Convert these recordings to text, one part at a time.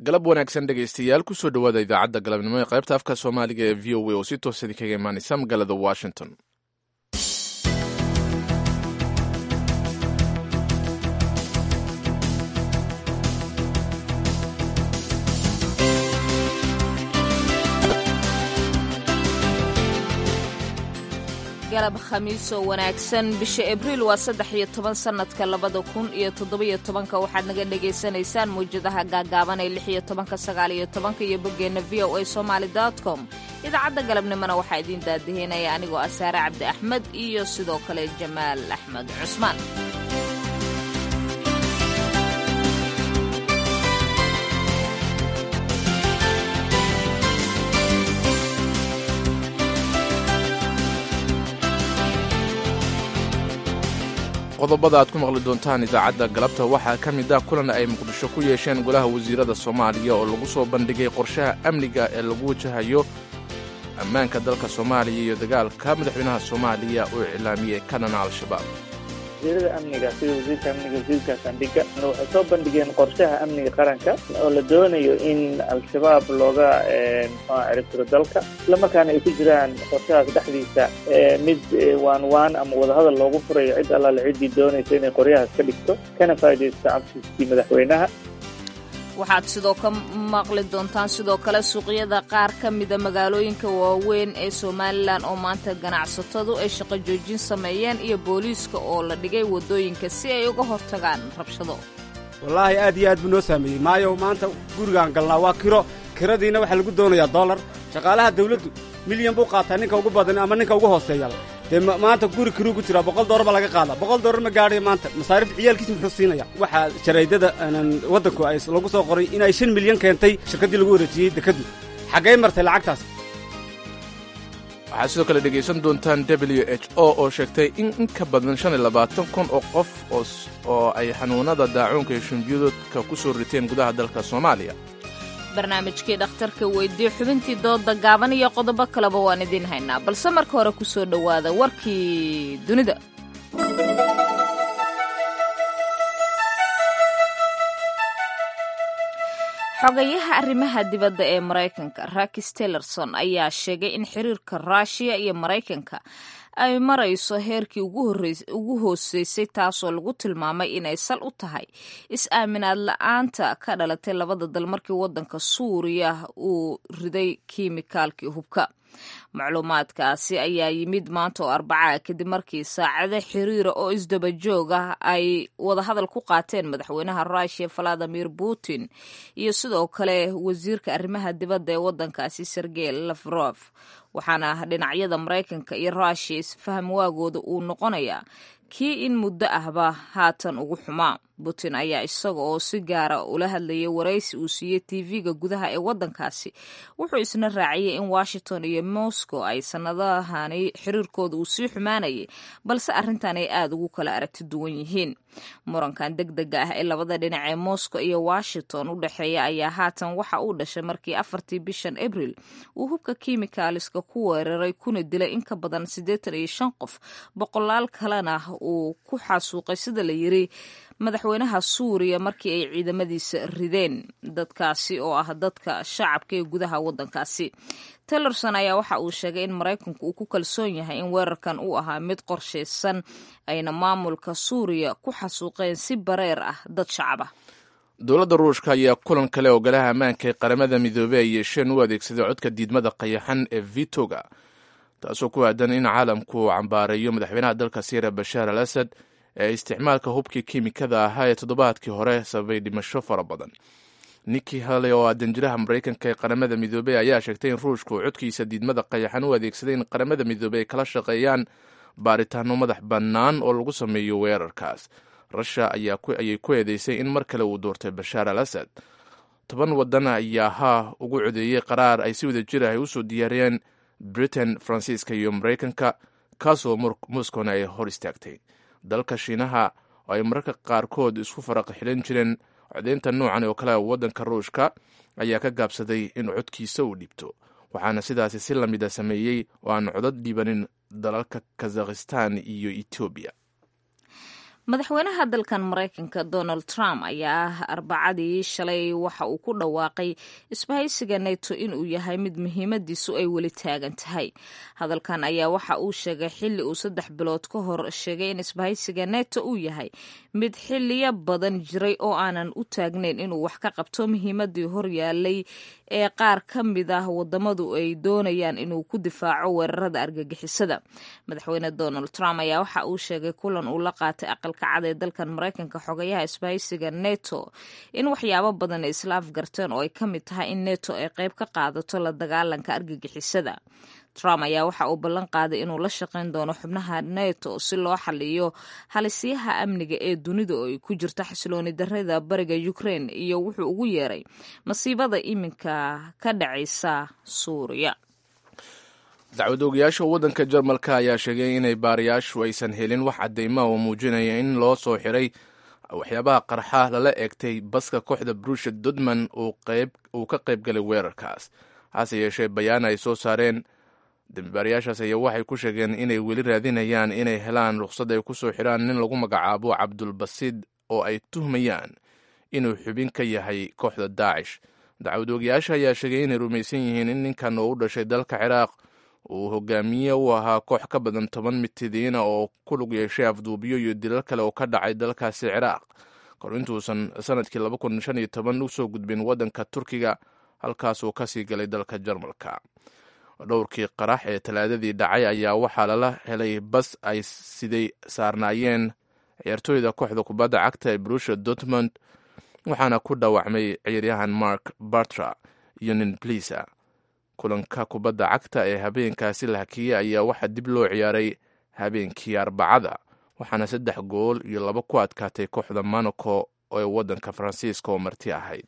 galab wanaagsan dhegaystayaal kusoo dhowaada idaacadda galabnimo ee qaybta afka soomaaliga ee v o a oo si toosa idinkaga imaanaysa magaalada washington. galab khamiis oo wanaagsan bisha abriil waa 13 sanadka 2017 waxaad naga dhagaysanaysaan muujadaha gaagaaban ee 16 19 iyo boggeena voasomali.com. idaacadda galabnimona waxaa idin daadihinaya anigoo Asaare Cabdi Axmed iyo sidoo kale Jamaal Axmed Cusmaan. qodobada aad ku maqli doontaan idaacadda galabta waxaa ka mid ah kulan ay muqdisho ku yeesheen golaha wasiirada Soomaaliya oo lagu soo bandhigay qorshaha amniga ee lagu wajahayo ammaanka dalka Soomaaliya iyo dagaalka madaxweynaha Soomaaliya oo iclaamiyay kanana al-shabaab. wasiirada amniga sida wasiirka amniga wasiirka sandhiga waxay soo bandhigeen qorshaha amniga qaranka oo la doonayo in al-shabaab looga ciribtiro dalka isla markaana ay ku jiraan qorshahaas dhexdiisa mid waan ama wadahadal loogu furayo cid allaale ciddii doonaysa inay qoryahaas ka dhigto kana faa'iidaysto cabsiiskii madaxweynaha. waxaad sidoo ka maqli doontaan sidoo kale suuqyada qaar ka mida magaalooyinka waaweyn ee Somaliland oo maanta ganacsatadu ay shaqo joojin sameeyeen iyo booliiska oo la dhigay wadooyinka si ay uga hortagaan rabshado. wallaahi aad iyo aad buu noo saameeyey maayo maanta gurigaan galnaa waa kiradiina waxaa lagu doonayaa dollar shaqaalaha dawladdu milyan buu qaataa ninka ugu badan ama ninka ugu hooseeya dee maanta guri kiruu ku jiraa $100 ba laga qaadaa $100 ma gaadhay maanta masaarifta ciyaalkiisa muxuu siinaya waxaa jaraydada waddanku ay lagu soo qoray inay 5 milyan keentay shirkaddii lagu wareejiyey dekadu xaggay martay lacagtaas. waxaad sidoo kale dhegaysan doontaan WHO oo sheegtay in ka badan 25,000 oo qof oo ay xanuunada daacuunka iyo shunbiyoodka ku soo riteen gudaha dalka Soomaaliya. barnaamijkii dhakhtarka weydii xubintii dooda gaaban iyo qodobo kaleba waan idin haynaa balse marka hore ku soo dhowaada warkii dunida. xogayaha arrimaha dibadda ee Maraykanka Rex Tillerson ayaa sheegay in xiriirka Russia iyo Maraykanka ay marayso heerkii ugu hooseysay taasoo lagu tilmaamay inay sal u tahay is-aaminaad la'aanta ka dhalatay labada dal markii waddanka Suuriya uu riday kiimikaalkii hubka. macluumaadkaasi ayaa yimid maanta oo Arbaca kadib markii saacado xiriira oo isdaba joog ah ay wadahadal ku qaateen madaxweynaha Russia Vladimir Putin iyo sidoo kale wasiirka arrimaha dibadda ee waddankaasi Sergey Lavrov waxaana dhinacyada Maraykanka iyo Russia isfaham waagooda uu noqonayaa kii in muddo ahba haatan ugu xumaa. Putin ayaa isaga oo si gaara ula hadlayay waraysi uu siiyey TV-ga gudaha ee waddankaasi wuxuu isna raaciyay in Washington iyo Moscow ay sanadahani xiriirkooda uu sii xumaanayay balse arrintan ay aad ugu kala aragti duwan yihiin. murankan degdega ah ee labada dhinac ee Moscow iyo Washington u dhaxeeya ayaa haatan waxa uu dhashay markii 4 bishan Abriil uu hubka kiimikaaliska ku weeraray kuna dilay in ka badan 85 qof boqolaal kalena uu ku xasuuqay sida la yiri madaxweynaha Suuriya markii ay ciidamadiisa rideen dadkaasi oo ah dadka shacabka ee gudaha waddankaasi. Tillerson ayaa waxa uu sheegay in Maraykanku uu ku kalsoon yahay in weerarkan uu ahaa mid qorsheysan ayna maamulka Suuriya ku xasuuqeen si bareer ah dad shacab ah. dowladda Ruushka ayaa kulan kale oo golaha ammaanka ee qaramada midoobay ay yeesheen u adeegsaday codka diidmada qayaxan ee vetoga taasoo ku aadan in caalamku cambaareeyo madaxweynaha dalka Syria Bashar al-Assad ee isticmaalka hubkii kiimikada ahaa ee toddobaadkii hore sababay dhimasho fara badan. Nikki Haley oo danjiraha Maraykanka ee qaramada midoobay ayaa sheegtay in Ruushku codkiisa diidmada qayaxan u adeegsaday in qaramada midoobay ay kala shaqeeyaan baaritaano madax bannaan oo lagu sameeyo weerarkaas. Russia ayay ku eedeysay in mar kale uu doortay Bashar al-Assad. 10 waddan ayaa ugu codeeyay qaraar ay si wada jir ah u soo diyaariyeen Britain, Faransiiska iyo Maraykanka kaasoo Moscowna ay hor istaagtay. dalka Shiinaha oo ay mararka qaarkood isku faraqa xilan jireen codeynta noocan oo kale waddanka Ruushka ayaa ka gaabsaday in codkiisa uu dhibto waxaana sidaasi si lamid ah sameeyey oo aan codad dhibanin dalalka Kazakhstan iyo Ethiopia. madaxweynaha dalkan maraykanka Donald Trump ayaa arbacadii shalay waxa uu ku dhawaaqay isbahaysiga NATO inuu yahay mid muhiimadiisu ay weli taagan tahay. Hadalkan ayaa waxa uu sheegay xilli uu 3 bilood ka hor sheegay in isbahaysiga NATO uu yahay mid xilliyo badan jiray oo aanan u taagnayn inuu wax ka qabto muhiimadii horyaalay ee qaar ka mid ah wadamadu ay doonayaan inuu ku difaaco weerarada argagixisada. Madaxweyne Donald Trump ayaa waxa uu sheegay kulan uu la qaatay aqalka cad ee dalkan Maraykanka xogayaha isbahaysiga NATO in waxyaabo badan ay isla afgarteen oo ay ka mid tahay in NATO ay qayb ka qaadato la dagaalanka argagixisada. Trump ayaa waxa uu ballan qaaday inuu la shaqayn doono xubnaha NATO si loo xaliyo halisyaha amniga ee dunida oo ay ku jirto xasilooni darrada bariga Ukraine iyo wuxuu ugu yeeray masiibada iminka ka dhacaysa Suuriya. dacwad oogayaasha waddanka Jarmalka ayaa sheegay inay baarayaashu aysan helin wax cadeyma oo muujinaya in loo soo xiray waxyaabaha qarxa lala eegtay baska kooxda Borussia Dortmund uu ka qayb galay weerarkaas. hase yeeshee bayaan ay soo saareen dambibaarayaashaas ayaa waxay ku sheegeen inay weli raadinayaan inay helaan ruqsad ay ku soo xiraan nin lagu magacaabo Cabdulbasiid oo ay tuhmayaan inuu xubin ka yahay kooxda Daacish. dacwad oogayaasha ayaa sheegay inay rumaysan yihiin in ninkan oo u dhashay dalka Ciraaq uu hogaamiye u ahaa koox ka badan 10 mitidiina oo ku lug yeeshay afduubiyo iyo dilal kale oo ka dhacay dalkaasi Ciraaq kor intuusan sanadkii 2015 u soo gudbin waddanka Turkiga halkaas uu kasii galay dalka Jarmalka. dhowrkii qarax ee talaadadii dhacay ayaa waxaa lala helay bas ay siday saarnaayeen ciyaartooyda kooxda kubadda cagta ee Borussia Dortmund waxaana ku dhaawacmay ciyaaryahan Mark Bartra iyo nin Blisa. kulanka kubadda cagta ee habeenkaasi la hakiyey ayaa waxaa dib loo ciyaaray habeenkii Arbacada waxaana 3 gool iyo 2 ku adkaatay kooxda Monaco ee waddanka Faransiiska oo marti ahayd.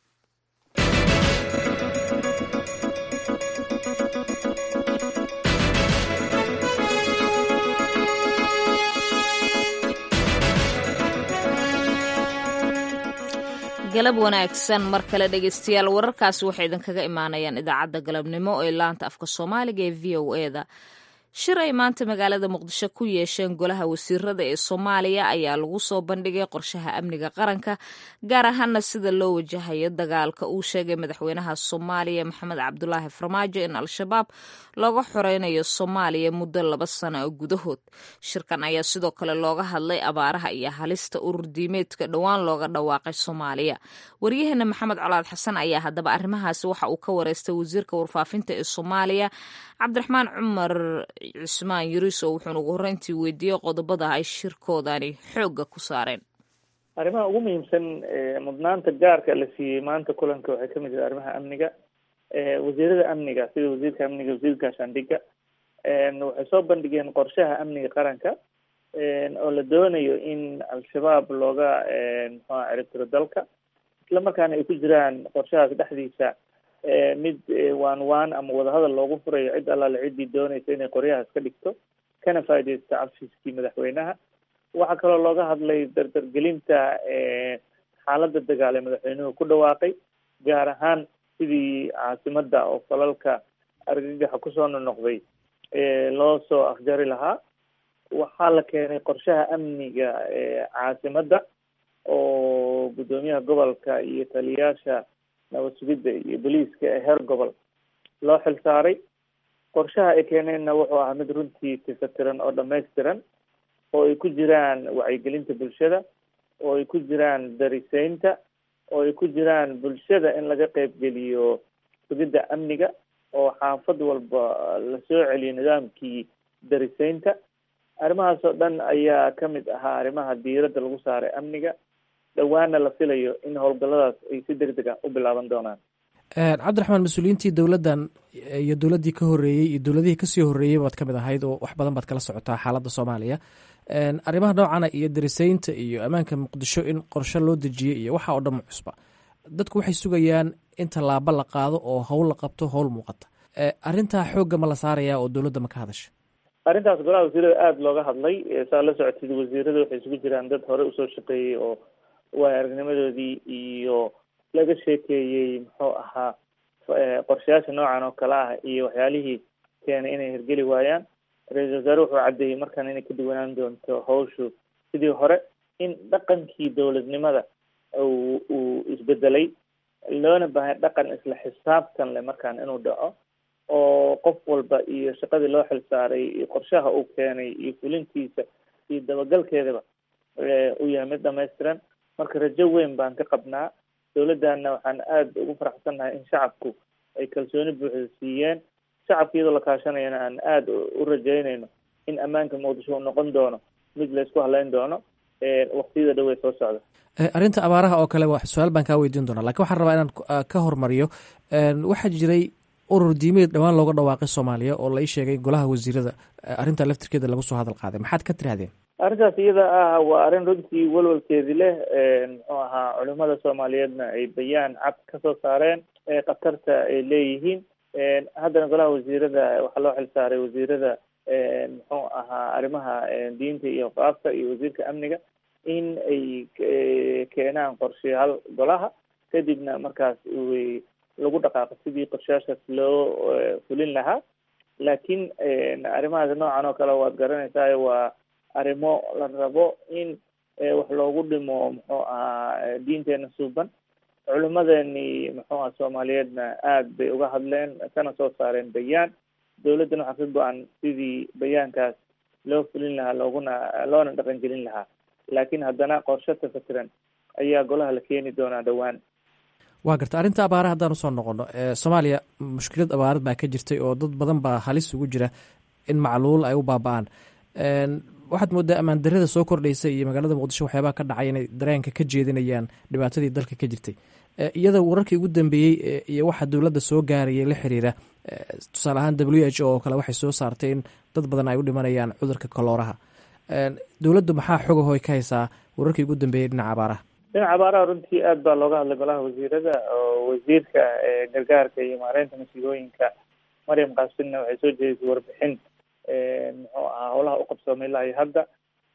galab wanaagsan mar kale dhegeystayaal wararkaasi waxay idinkaga imaanayaan idaacadda galabnimo ee laanta afka Soomaaliga ee VOA-da. shir ay maanta magaalada Muqdisho ku yeesheen golaha wasiirada ee Soomaaliya ayaa lagu soo bandhigay qorshaha amniga qaranka gaar ahaan sida loo wajahayo dagaalka uu sheegay madaxweynaha Soomaaliya Maxamed Cabdullaahi Farmaajo in al-shabaab looga xoreynayo Soomaaliya muddo 2 sano gudahood. shirkan ayaa sidoo kale looga hadlay abaaraha iyo halista urur diimeedka dhawaan looga dhawaaqay Soomaaliya. waryaheena Maxamed Colaad Xasan ayaa haddaba arrimahaasi waxa uu ka wareystay wasiirka warfaafinta ee Soomaaliya Cabdiraxmaan Cumar Cusmaan Yuriso wuxuu ugu horeyntii weydiiyey qodobada ay shirkoodani xoogga ku saareen. arrimaha ugu muhiimsan mudnaanta gaarka la siiyey maanta kulanka waxay ka mid ah arrimaha amniga. wasiirada amniga sida wasiirka amniga, wasiirka gaashaandhigga waxay soo bandhigeen qorshaha amniga qaranka oo la doonayo in al-shabaab looga ciribtiro dalka isla markaana ay ku jiraan qorshahaas dhexdiisa mid waan ama wadahadal loogu furayo cid allaale ciddii doonaysa inay qoryahaas ka dhigto kana faaideysto cafiskii madaxweynaha. waxaa kaloo looga hadlay dardargelinta xaaladda dagaal ee madaxweynuhu ku dhawaaqay gaar ahaan sidii caasimada oo falalka argagaxa kusoo noqnoqday loo soo afjari lahaa. waxaa la keenay qorshaha amniga caasimada oo guddoomiyaha gobolka iyo taliyayaasha nabad sugidda iyo booliiska ee heer gobol loo xil saaray. qorshaha ay keeneenna wuxuu ahaa mid runtii tifatiran oo dhamaystiran oo ay ku jiraan wacyigelinta bulshada, oo ay ku jiraan dariseynta, oo ay ku jiraan bulshada in laga qaybgeliyo sugidda amniga oo xaafad walba la soo celiyo nidaamkii dariseynta. arrimahaas oo dhan ayaa ka mid ahaa arrimaha diiradda lagu saaray amniga. dhawaana la filayo in howlgalladaas ay si degdeg ah u bilaaban doonaan. cabdiraxmaan, mas-uuliyiintii dowladdan iyo dowladdii ka horreeyey iyo dowladihii kasii horreeyey baad ka mid ahayd oo wax badan baad kala socotaa xaaladda Soomaaliya. arrimaha noocana iyo dariseynta iyo ammaanka Muqdisho in qorshe loo dejiyey iyo waxa oo dhan cusba. dadku waxay sugayaan in tallaabo la qaado oo howl la qabto, howl muuqata. arrintaa xoogga ma la saarayaa oo dowladda ma ka hadasha? arrintaas golaha wasiirada aada looga hadlay. saa la socotid wasiirada waxay isugu jiraan dad hore usoo shaqeeyey oo waay aragnimadoodii iyo laga sheekeeyey muxuu ahaa qorshayaasha noocan oo kale ah iyo waxyaalihii keenay inay hirgeli waayaan. ra-iisul wasaare wuxuu caddeeyey markaan inay ka duwanaan doonto hawshu sidii hore, in dhaqankii dowladnimada uu isbedelay, loona baahay dhaqan isla xisaabtan leh markaan inuu dhaco, oo qof walba iyo shaqadii loo xilsaaray iyo qorshaha uu keenay iyo fulintiisa iyo dabagalkeedaba uu yahay mid dhamaystiran. marka rajo weyn baan ka qabnaa. dowladana waxaan aada ugu faraxsannahay in shacabku ay kalsooni buuxda siiyeen. shacabka iyadoo la kaashanayana aan aada u rajaynayno in ammaanka muqdisho uu noqon doono mid laysku haleyn doono waqtiyada dhow ee soo socda. arrinta abaaraha oo kale su-aal baan kaa weydiin doonaa, lakin waxaan rabaa inaan ka hormariyo. waxaa jiray urur diimeed dhowaan looga dhawaaqay soomaaliya oo la ii sheegay golaha wasiirada arrinta laftirkeeda lagu soo hadal qaaday. maxaad ka tirahdeen? arrintaas iyada ah waa arrin runtii walwalkeedii leh. muxuu ahaa culimada soomaaliyeedna ay bayaan cad ka soo saareen khatarta ay leeyihiin. haddana golaha wasiirada waxaa loo xilsaaray wasiirada muxuu ahaa arrimaha diinta iyo qaabka iyo wasiirka amniga in ay keenaan qorshayaal golaha, kadibna markaas lagu dhaqaaqo sidii qorshayaashaas loo fulin lahaa. laakiin arrimahaas noocan oo kale waad garanaysaa, waa arrimo la rabo in wax loogu dhimo muxuu ahaa diinteena suuban. culimadeni muxuu aha soomaaliyeedna aada bay uga hadleen kana soo saareen bayaan. dowladdana waxaa ka go-an sidii bayaankaas loo fulin lahaa loona dhaqan gelin lahaa. laakiin haddana qorshe tafatiran ayaa golaha la keeni doonaa dhowaan. waa garta. arrinta abaaraha haddaan usoo noqono, soomaaliya mushkilad abaarad baa ka jirtay oo dad badan baa halis ugu jira in macluul ay u baaba-aan. waxaad moodaa ammaan darrada soo kordhaysa iyo magaalada muqdisho waxyaabaha ka dhacay inay dareenka ka jeedinayaan dhibaatadii dalka ka jirtay. iyada wararkii ugu dambeeyey iyo waxa dowladda soo gaarayay la xiriira, tusaale ahaan WHO oo kale waxay soo saartay in dad badan ay u dhimanayaan cudurka kolooraha. dowladdu maxaa xogahoy ka haysaa wararkii ugu dambeeyey dhinaca abaaraha? dhinaca abaaraha runtii aada baa looga hadlay golaha wasiirada, oo wasiirka gargaarka iyo maareynta masiibooyinka Maryam Qaasinna waxay soo jeedisay warbixin muxuu ahaa howlaha u qabsoomay ilaa iyo hadda,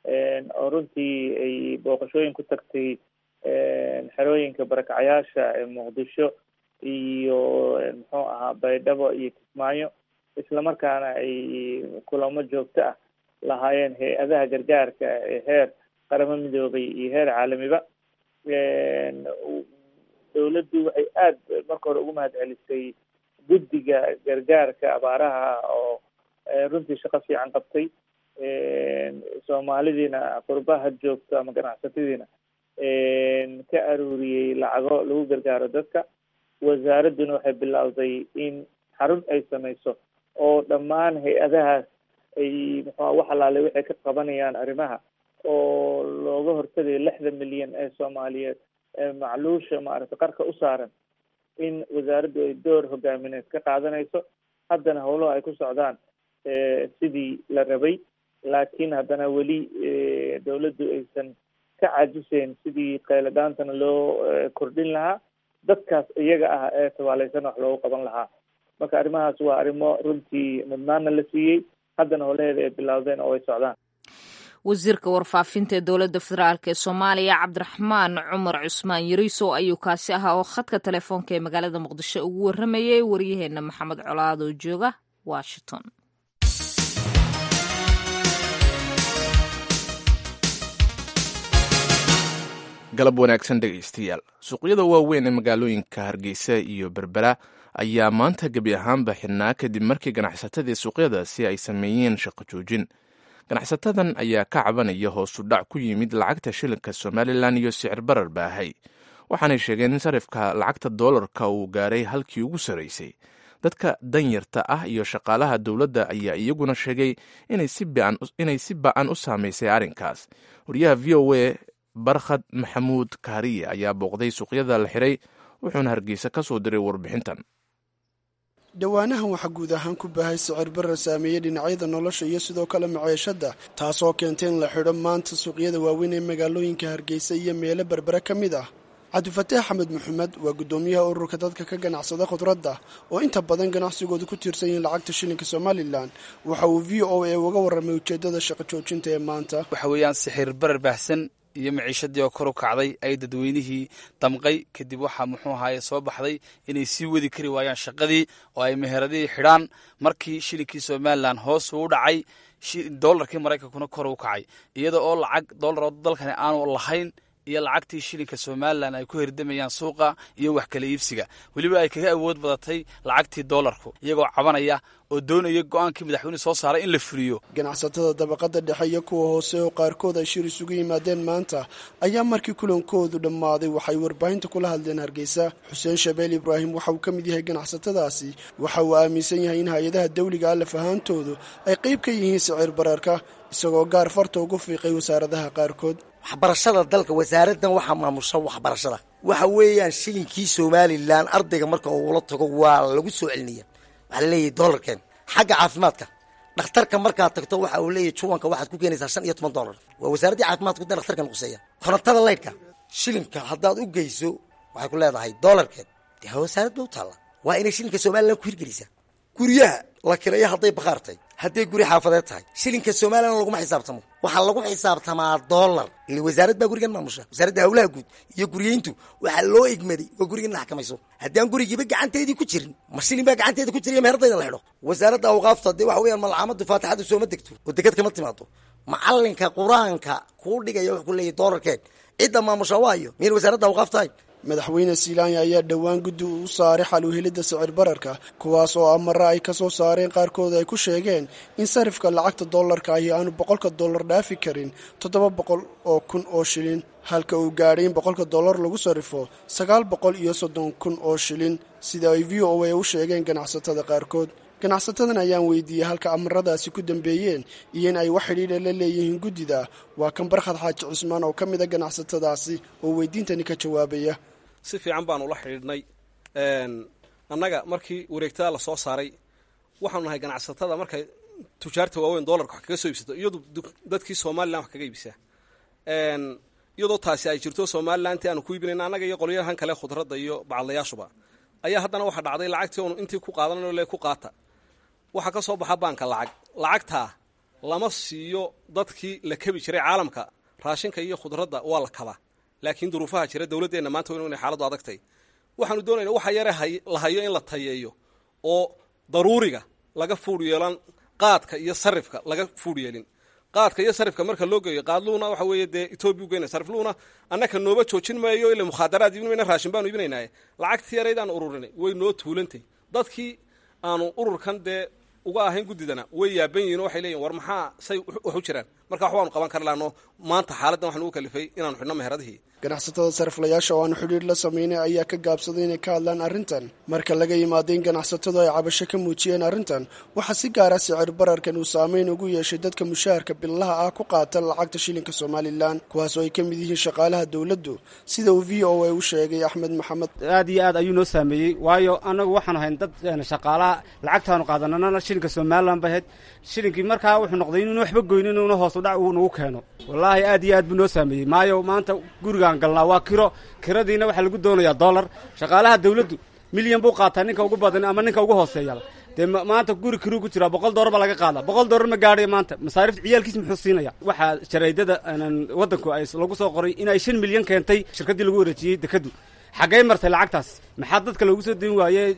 oo runtii ay booqashooyin ku tagtay xerooyinka barakacayaasha ee muqdisho iyo muxuu ahaa baydhabo iyo kismaayo, islamarkaana ay kulamo joogto ah lahaayeen hay-adaha gargaarka ee heer qaramo midoobay iyo heer caalamiba. dowladdu waxay aada marka hore ugu mahad celisay guddiga gargaarka abaaraha oo runtii shaqo fiican qabtay. soomaalidiina qurbaha joogto ama ganacsatadiina ka aruuriyey lacago lagu gargaaro dadka. wasaaradduna waxay bilowday in xarun ay samayso oo dhammaan hay-adahaas ay muxua wax alaale waxay ka qabanayaan arrimaha oo looga hortagayo 60 milyan ee soomaaliyeed ee macluusha maaragtay qarka u saaran, in wasaaraddu ay door hogaamineed ka qaadanayso. haddana howlaha ay ku socdaan sidii la rabay, laakiin haddana weli dowladdu aysan ka caajiseen sidii qayladhaantana loo kordhin lahaa, dadkaas iyaga ah ee tabaaleysan wax loogu qaban lahaa. marka arrimahaas waa arrimo runtii mudnaana la siiyey, haddana howlaheeda ay bilowdeen oo ay socdaan. wasiirka warfaafinta ee dowladda federaalk ee soomaaliya cabdiraxmaan cumar cusmaan yariisow ayuu kaasi ahaa oo khadka telefoonka ee magaalada muqdisho ugu waramayay waryaheena maxamed colaad oo jooga washington. galab wanaagsan dhegaystayaal. suuqyada waaweyn ee magaalooyinka hargeysa iyo berbera ayaa maanta gebi ahaanba xidhnaa kadib markii ganacsatadii suuqyadaasi ay sameeyeen shaqo joojin. ganacsatadan ayaa ka cabanaya hoosu dhac ku yimid lacagta shilinka somalilan iyo sicir barar baahay. waxaanay sheegeen in sarifka lacagta doolarka uu gaaray halkii ugu sarraysay. dadka danyarta ah iyo shaqaalaha dowladda ayaa iyaguna sheegay inay si ba-an u saamaysay arrinkaas. wariyaha v o a barkhad maxamuud kaariye ayaa booqday suuqyada la xiray, wuxuuna hargeysa ka soo diray warbixintan. dhowaanahan waxaa guud ahaan ku baahay sicir barar saameeyey dhinacyada nolosha iyo sidoo kale maciishadda, taasoo keentay in la xidho maanta suuqyada waaweyn ee magaalooyinka hargeysa iyo meelo berbere ka mid ah. cabdifataax axmed maxamed waa guddoomiyaha ururka dadka ka ganacsada khudradda oo inta badan ganacsigooda ku tiirsan yihiin lacagta shilinka somalilan. waxa uu v o a uga warramay ujeeddada shaqo joojinta ee maanta. waxa weeyaan sixir barar baahsan iyo maciishadii oo kor u kacday ay dadweynihii damqay. kadib waxaa muxuu ahaaye soo baxday inay sii wadi kari waayaan shaqadii oo ay meheradihii xidhaan. markii shilinkii somalilan hoos uu dhacay doolarkii maraykankuna kor u kacay iyada oo lacag doolar oo dalkani aanu lahayn iyo lacagtii shilinka somalilan ay ku herdamayaan suuqa iyo wax kala iibsiga weliba ay kaga awood badatay lacagtii doolarku iyagoo cabanaya oo doonaya go-aankii madaxweyne soo saaray in la fuliyo. ganacsatada dabaqada dhexe iyo kuwa hoose oo qaarkood ay shir isugu yimaadeen maanta ayaa markii kulankoodu dhammaaday waxay warbaahinta kula hadleen Hargeysa. Xuseen Shabeel Ibraahim waxa uu ka mid yahay ganacsatadaasi, waxa uu aaminsan yahay in hay'adaha dawliga la fahantoodu ay qayb ka yihiin sicir bararka, isagoo gaar farta ugu fiiqay wasaaradaha qaarkood. waxbarashada dalka wasaaraddan waxa maamusha waxbarashada waxa weeyaan shilinkii Somaliland ardayga marka uu la tago waa lagu soo celiniya waxa leeyahay doolarkan. xagga caafimaadka dhakhtarka markaa tagto waxa uu leeyahay juwanka waxaad ku keenaysaa $15 waa wasaaradda caafimaadka ku dhakhtarkan quseeya. korontada leydka shilinka haddaad u geyso waxay ku leedahay doolarkan dee wasaaradda u taala waa inay shilinka Somaliland ku hirgelisaa. guryaha la kireeyo hadday baqaartay hadday guri xaafadeed tahay shilinka Somaliland laguma xisaabtamo waxa lagu xisaabtamaa doolar. ilaa wasaaradda gurigan maamusha wasaaradda hawlaha guud iyo guryeyntu waxa loo igmaday waa gurigan la xakamayso. haddii aan gurigiiba gacanteedii ku jirin ma shilin baa gacanteeda ku jiriya meherdeeda la xidho. wasaaradda awqaafta dee waxa weeyaan malcaamadu faatixadu sooma degto oo dekad kama timaado. macalinka quraanka kuu dhigaya wuxuu leeyahay doolarkeed cidda maamusha waayo meel wasaaradda awqaaftahay. madaxweyne Silaanya ayaa dhawaan guddi u saaray xal u helidda sicir bararka, kuwaas oo amara ay ka soo saareen qaarkood ay ku sheegeen in sarifka lacagta doolarka ay aanu $100 dhaafi karin 700,000 oo shilin, halka uu gaadhay in $100 lagu sarifo 930,000 oo shilin, sida ay VOA u sheegeen ganacsatada qaarkood. ganacsatadan ayaan weydiiyey halka amaradaasi ku dambeeyeen iyo in ay wax xidhiidha la leeyihiin guddida. waa kan Barkhad Xaaji Cusmaan oo ka mid ah ganacsatadaasi oo weydiintani ka jawaabaya. si fiican baan ula xidhiidhnay annaga markii wareegtada la soo saaray waxaanu nahay ganacsatada markay tujaarta waaweyn doolarka wax kaga soo iibsato iyadoo dadkii Somaliland wax kaga iibisa iyadoo taasi ay jirto Somaliland aanu ku iibinayna annaga iyo qolyahan kale khudradda iyo bacalayaashuba ayaa haddana waxa dhacday lacagtii oo intii ku qaadanayno le ku qaata waxa ka soo baxa baanka lacagta lama siiyo dadkii la kabi jiray caalamka raashinka iyo khudradda waa la kaba laakiin duruufaha jira dawladdeena maanta inay xaaladu adagtay waxaanu doonaynaa waxa yare la hayo in la tayeeyo oo daruuriga laga fuud yeelan qaadka iyo sarifka laga fuud yeelin. qaadka iyo sarifka marka loo geeyo qaadluuna waxa weeye dee Ethiopia u geeyna sarifluuna annaka nooba joojin maayo ilaa mukhadaraad ibnayna raashin baanu ibnaynaa lacagtii yareydaan ururinay way noo tuulantay. dadkii aanu ururkan dee uga ahayn guddidana way yaaban yihiin waxay leeyihiin war maxaa say wax u jiraan marka wax waanu qaban karlaano maanta xaaladdan waxaan ugu kalifay inaanu xidhno meheradihii. ganacsatada sariflayaasha oo aan xidhiidh la sameynay ayaa ka gaabsaday inay ka hadlaan arrintan. marka laga yimaado in ganacsatadu ay cabasho ka muujiyeen arrintan, waxaa si gaara sicir bararkan uu saameyn ugu yeeshay dadka mushaharka billaha ah ku qaata lacagta shilinka Somaliland, kuwaasoo ay ka mid yihiin shaqaalaha dawladdu, sida uu VOA u sheegay Axmed Maxamed. aad iyo aad ayuu noo saameeyey, waayo annagu waxaan ahayn dad shaqaalaha lacagtaanu qaadanana shilinka Somaliland bahayd. shilinkii markaa wuxuu noqday inuu waxba goynin inuu hoos u dhac uu nagu keeno. wallaahi aad iyo aad buu noo saameeyey, maayo maanta gurigaan galnaa waa kiradiina waxaa lagu doonayaa $. shaqaalaha dawladdu milyan buu qaataa ninka ugu badan ama ninka ugu hooseeya. dee maanta guri kiruu ku jiraa $100 baa laga qaadaa. $100 ma gaadhay maanta masaarifta ciyaalkiis muxuu siinaya. waxaa jaraydada waddanku ay lagu soo qoray in ay 5 milyan keentay shirkaddii lagu wareejiyey dekadu. xaggay martay lacagtaas? maxaa dadka loogu soo deyn waayey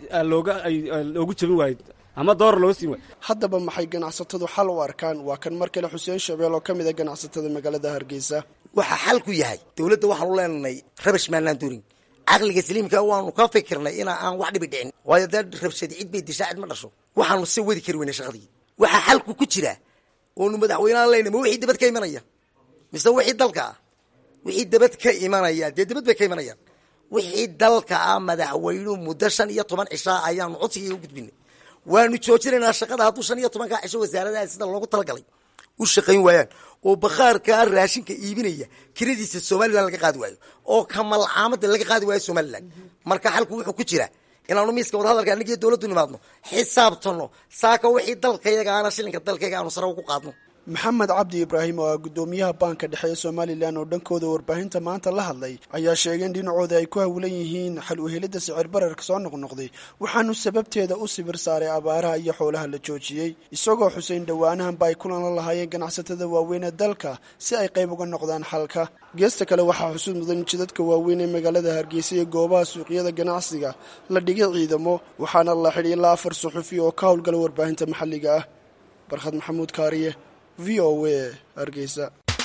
loogu jabin waayey ama $1 loo siin waay? haddaba maxay ganacsatadu xal u arkaan? waa kan mar kale Xuseen Shabeel oo ka mid ah ganacsatada magaalada Hargeysa. waxa xal ku yahay dawladda waxaanu leenahay rabash maanaan doorin. caqliga saliimka waanu ka fikirnay in aan wax dhibi dhicin, waayo dad rabshad cid bay dishaacid ma dhasho. waxaanu si wadi kari weynay shaqadii. waxa xalku ku jira oo madaxweynaha leenahay ma wixii dibad ka imanaya mise wixii dalka ah? wixii dibad ka imanaya dee dibad bay ka imanayaan. wixii dalka ah madaxweynuhu muddo 15 cisho ayaanu codsiga u gudbinay. waanu joojinaynaa shaqada hadduu 15 cisho wasaaradaha sida loogu talagalay u shaqayn waayaan oo bakhaarka raashinka iibinaya kiradiisa Somaliland laga qaadi waayo oo kamal caamada laga qaadi waayo Somaliland. marka xalku wuxuu ku jira inaanu miiska wada hadalka aniga dawladdu nimaadno xisaabtano saaka wixii dalkayaga ana shilinka dalkayaga aanu sare ugu qaadno. Maxamed Cabdi Ibraahim oo gudoomiyaha banka dhexe ee Somaliland oo dhankooda warbaahinta maanta la hadlay ayaa sheegay in dhinacooda ay ku hawlan yihiin xal u helidda sicir bararka soo noqnoqday, waxaanu sababteeda u sibir saaray abaaraha iyo xoolaha la joojiyey, isagoo Xuseen dhawaanahan bay kulan la lahaayeen ganacsatada waaweyn ee dalka si ay qayb uga noqdaan xalka. geesta kale waxaa xusuud mudan jidadka waaweyn ee magaalada Hargeysa iyo goobaha suuqyada ganacsiga la dhigay ciidamo, waxaana la xidhay ilaa 4 suxufi oo ka howlgala warbaahinta maxalliga ah. Barkhad Maxamuud Kaariye, v o a hargeysa.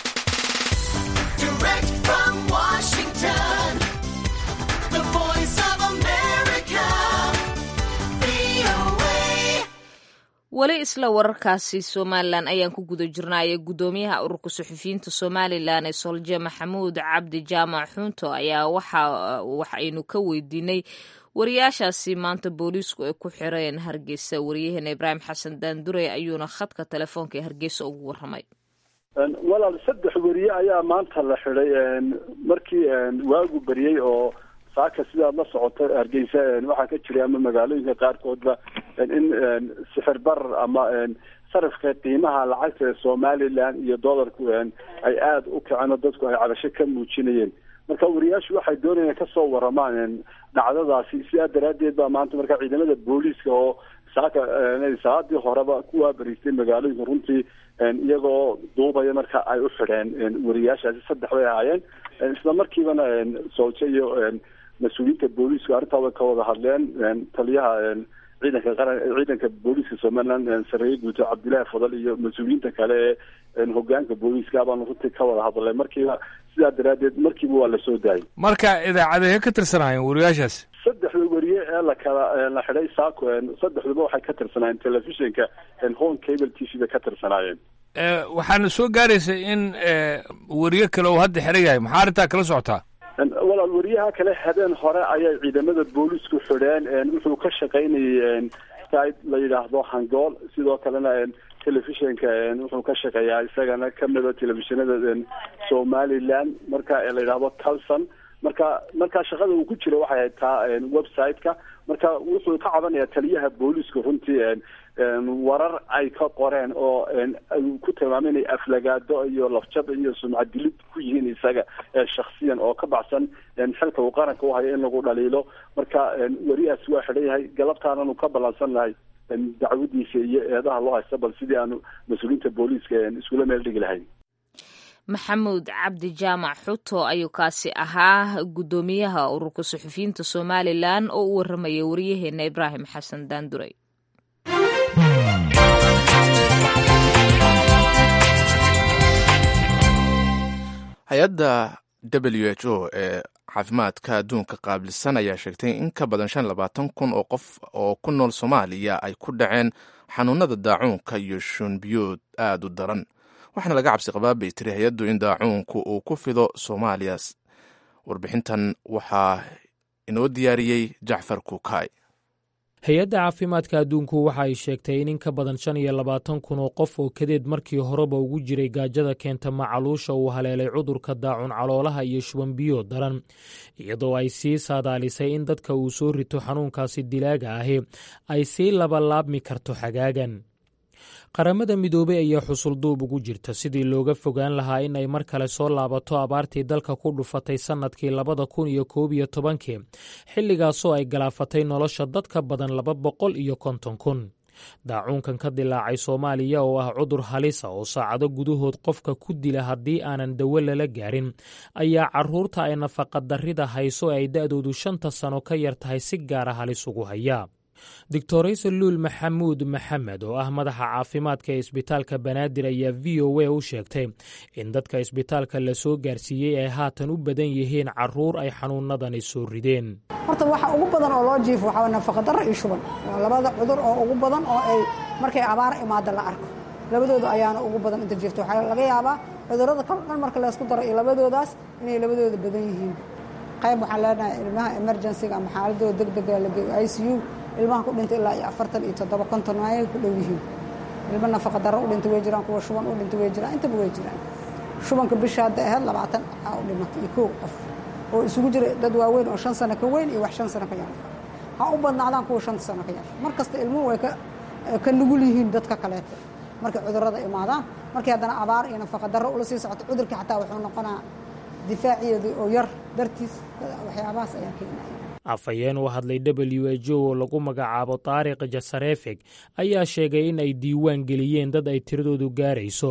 weli isla wararkaasi somalilan ayaan ku guda jirnaaye guddoomiyaha ururka suxufiyiinta somalilan ee solje maxamuud cabdi jaamac xunto ayaa waxaynu ka weydiinay wariyaashaasi maanta booliisku ay ku xireen hargeysa. wariyaheena ibraahim xasan daandurey ayuuna khadka telefoonka ee hargeysa ugu warramay. walaal 3 wariye ayaa maanta la xiday markii waagu bariyay oo saaka sidaad la socoto hargeysa waxaa ka jiray ama magaalooyinka qaarkoodba in sixir bar ama sarifka qiimaha lacagta Somaliland iyo dollarku ay aad u kaceen dadku ay cabasho ka muujinayeen. marka wariyaashu waxay doonayaan ka soo waramaan dhacdadaasi sidaa daraadeed baa maanta marka ciidamada booliiska oo saacadii horeba kuwa bariistay magaalooyinka runtii iyagoo duubaya marka ay u xidheen wariyaashaasi 3 way ahaayeen isla markiibana Solje iyo mas-uuliyiinta booliiska arrintaa way ka wada hadleen. taliyaha ciidanka booliiska Somaliland sareeye guud Cabdullaahi Fadal iyo mas-uuliyiinta kale ee hogaanka booliiska baan runtii ka wada hadlay markiiba sidaa daraadeed markiiba waa la soo daayay. marka idaacadaha ka tirsanaayeen wariyaashaas 3 wariye ee la xidhay saako 3duba waxay ka tirsanaayeen telefishinka Home Cable TV ka tirsanaayeen. waxaana soo gaaraysay in wariye kale oo hadda xiran yahay maxaa arrintaa kala socotaa? walaal wariyaha kale habeen hore ayay ciidamada booliisku xidheen wuxuu ka shaqaynayay site la yiraahdo Hangool sidoo kalena telefishinka wuxuu ka shaqeeyaa isagana kamida telefishinada Somaliland marka la yiraahdo Kalsan marka shaqada uu ku jiro waxay taa website-ka marka wuxuu ka cabanayaa taliyaha booliiska runtii warar ay ka qoreen oo ku tilmaameen aflagaado iyo lafjab iyo sumcad dilid ku yihiin isaga shakhsiyan oo ka baxsan xilka uu qaranka u hayo in lagu dhaliilo marka wariyaas waa xidhay galabtaana uu ka balansan lahay dacwadiisa iyo eedaha loo haysta bal sidii aanu mas-uuliyiinta booliiska iskula meel dhigi lahayn. maxamuud cabdi jaamac xuto ayuu kaasi ahaa guddoomiyaha ururka suxufiyiinta Somalilan oo u warramaya wariyaheena ibraahim xasan daandurey. hay-adda WHO ee caafimaadka adduunka qaabilsan ayaa sheegtay in ka badan 25,000 oo qof oo ku nool Soomaaliya ay ku dhaceen xanuunada daacuunka iyo shuunbiyood aad u daran. waxaana laga cabsi qabaa bay tiri hay-addu in daacuunku uu ku fido Soomaaliya. warbixintan waxaa inoo diyaariyey Jacfar Kuukay. hay-adda caafimaadka adduunku waxa ay sheegtay in ka badan 25,000 oo qof oo kadeed markii horeba ugu jiray gaajada keenta macaluusha uu haleelay cudurka daacun caloolaha iyo shubanbiyo daran iyadoo ay sii saadaalisay in dadka uu soo rito xanuunkaasi dilaaga ahi ay sii labalaabmi karto xagaagan. qaramada midoobay ayaa xusulduub ugu jirta sidii looga fogaan lahaa in ay mar kale soo laabato abaartii dalka ku dhufatay sannadkii 2011 xilligaasoo ay galaafatay nolosha dadka badan 250,000. daacuunkan ka dilaacay Soomaaliya oo ah cudur halisa oo saacado gudahood qofka ku dila haddii aanan dawo lala gaarin ayaa caruurta ay nafaqadarrida hayso ay da'doodu 5 sano ka yar tahay si gaara halis ugu haya. Dr. Luul Maxamuud Maxamed oo ah madaxa caafimaadka ee isbitaalka Banaadir ayaa VOA u sheegtay in dadka isbitaalka la soo gaarsiiyey ay haatan u badan yihiin caruur ay xanuunadani soo rideen. horta waxa ugu badan oo loo jiifo waxa nafaqa darro iyo shuban waa labada cudur oo ugu badan oo ay markay abaar imaado la arko labadooda ayaana ugu badan inta jirto waxa laga yaabaa cudurrada kale marka la isku daro iyo labadoodaas inay labadooda badan yihiin. qayb waxa leenahay ilmaha emergency-ga ama xaaladooda degdega la geeyo ICU ilmaha ku dhintay ilaa 47 konton ay ku dhow yihiin. ilmaha nafaqa darro u dhintay way jiraan kuwa shuban u dhintay way jiraan inta way jiraan. shubanka bisha hadda ahayd 20 u dhimatay koow qof oo isugu jira dad waaweyn oo 5 sano ka weyn iyo wax 5 sano ka yar. ha u badnaadaan kuwa 5 sano ka yar. markasta ilmuhu way ka nugul yihiin dadka kale markay cudurrada imaadaan markii haddana abaar iyo nafaqa darro ula sii socoto cudurka xataa wuxuu noqonaa difaaciyeedu oo yar dartiis waxyaabahaas ayaa keenaya. afhayeen u hadlay WHO oo lagu magacaabo taariikh jasarefeg ayaa sheegay in ay diiwaan geliyeen dad ay tiradoodu gaarayso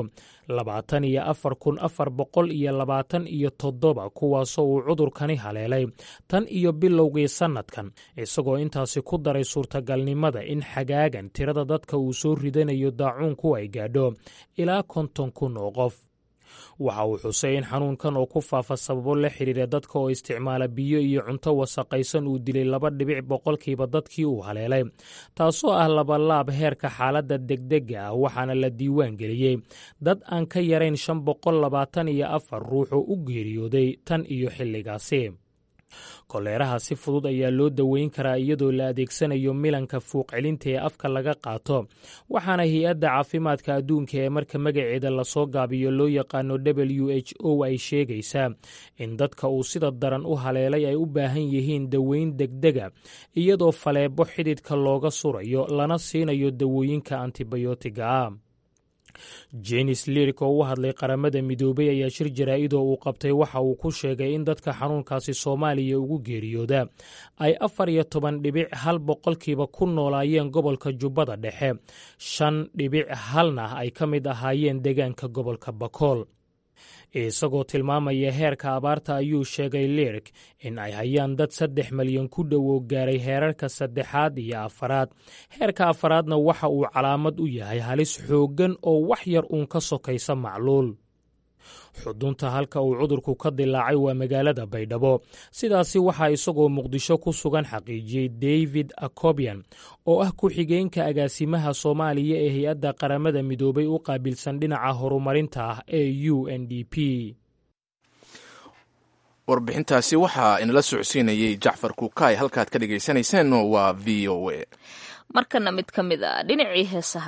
24,427 kuwaasoo uu cudurkani haleelay tan iyo bilowgii sannadkan, isagoo intaasi ku daray suurtagalnimada in xagaagan tirada dadka uu soo ridanayo daacuunku ay gaadho ilaa 50,000 oo qof. waxa uu xusay in xanuunkan oo ku faafa sababo la xidhiira dadka oo isticmaala biyo iyo cunto wasaqaysan uu dilay 2% dadkii uu haleelay, taasoo ah labalaab heerka xaaladda degdega ah, waxaana la diiwaan geliyey dad aan ka yarayn 524 ruux oo u geeriyooday tan iyo xilligaasi. koleeraha si fudud ayaa loo daweyn karaa iyadoo la adeegsanayo milanka fuuqcelinta ee afka laga qaato, waxaana hay-adda caafimaadka adduunka ee marka magaceeda lasoo gaabiyo loo yaqaano WHO ay sheegaysaa in dadka uu sida daran u haleelay ay u baahan yihiin daweyn degdega, iyadoo faleebo xididka looga surayo lana siinayo dawooyinka antibiyootiga ah. jenis lirik oo u hadlay qaramada midoobay ayaa shir jaraa'idoo uu qabtay waxa uu ku sheegay in dadka xanuunkaasi Soomaaliya ugu geeriyooda ay 14.1% ku noolaayeen gobolka Jubbada Dhexe, 5.1% ay ka mid ahaayeen deegaanka gobolka Bakool. isagoo tilmaamaya heerka abaarta ayuu sheegay lirik in ay hayaan dad 3 malyan ku dhow oo gaaray heerarka 3 iyo 4. heerka 4na waxa uu calaamad u yahay halis xooggan oo wax yar uun ka sokaysa macluul. xudunta halka uu cudurku ka dilaacay waa magaalada Baydhabo, sidaasi waxaa isagoo Muqdisho ku sugan xaqiijiyey David Akobian oo ah ku-xigeenka agaasimaha Soomaaliya ee hay-adda qaramada midoobay u qaabilsan dhinaca horumarinta ah ee UNDP. warbixintaasi waxaa inala socodsiinayay Jacfar Kuukay, halkaad ka dhagaysanayseen waa VOA. markana mid ka mid ah dhinacii heesaha.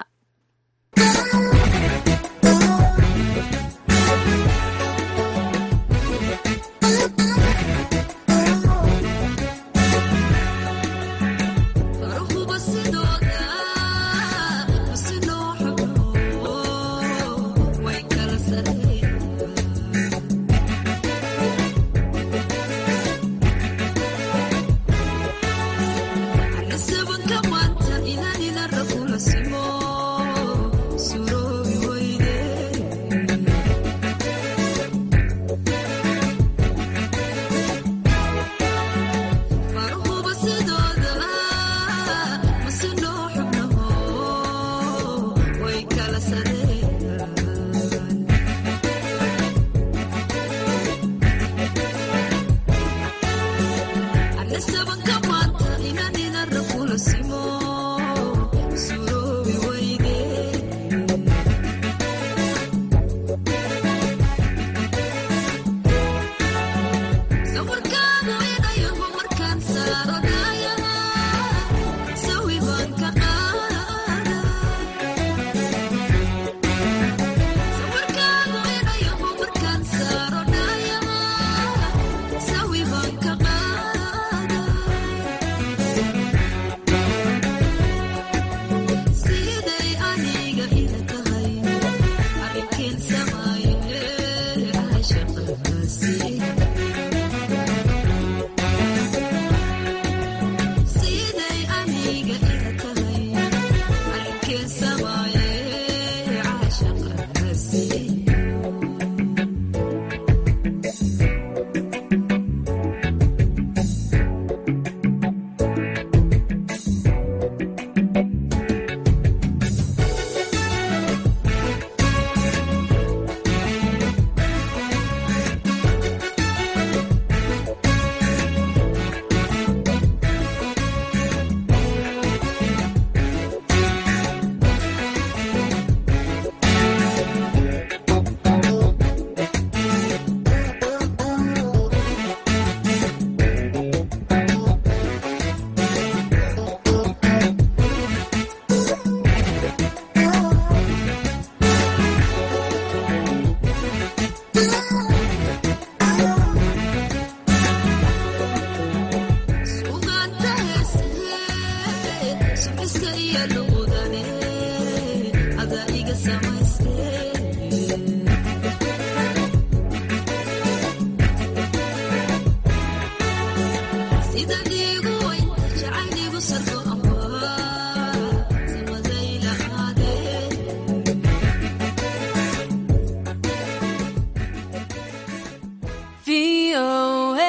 VOA.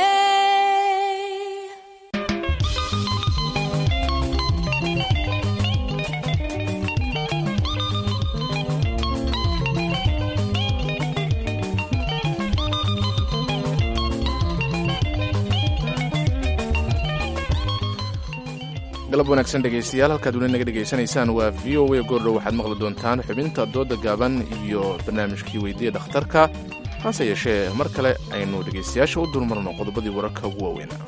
galab wanaagsan dhegaystayaal halkaad weli naga dhegaysanaysaan waa v o a goordhow waxaad maqli doontaan xubinta dooda gaaban iyo barnaamijkii weydiiya dhakhtarka hase yeeshee mar kale aynu dhegaystayaasha u dulmarno qodobadii wararka ugu waaweynaa.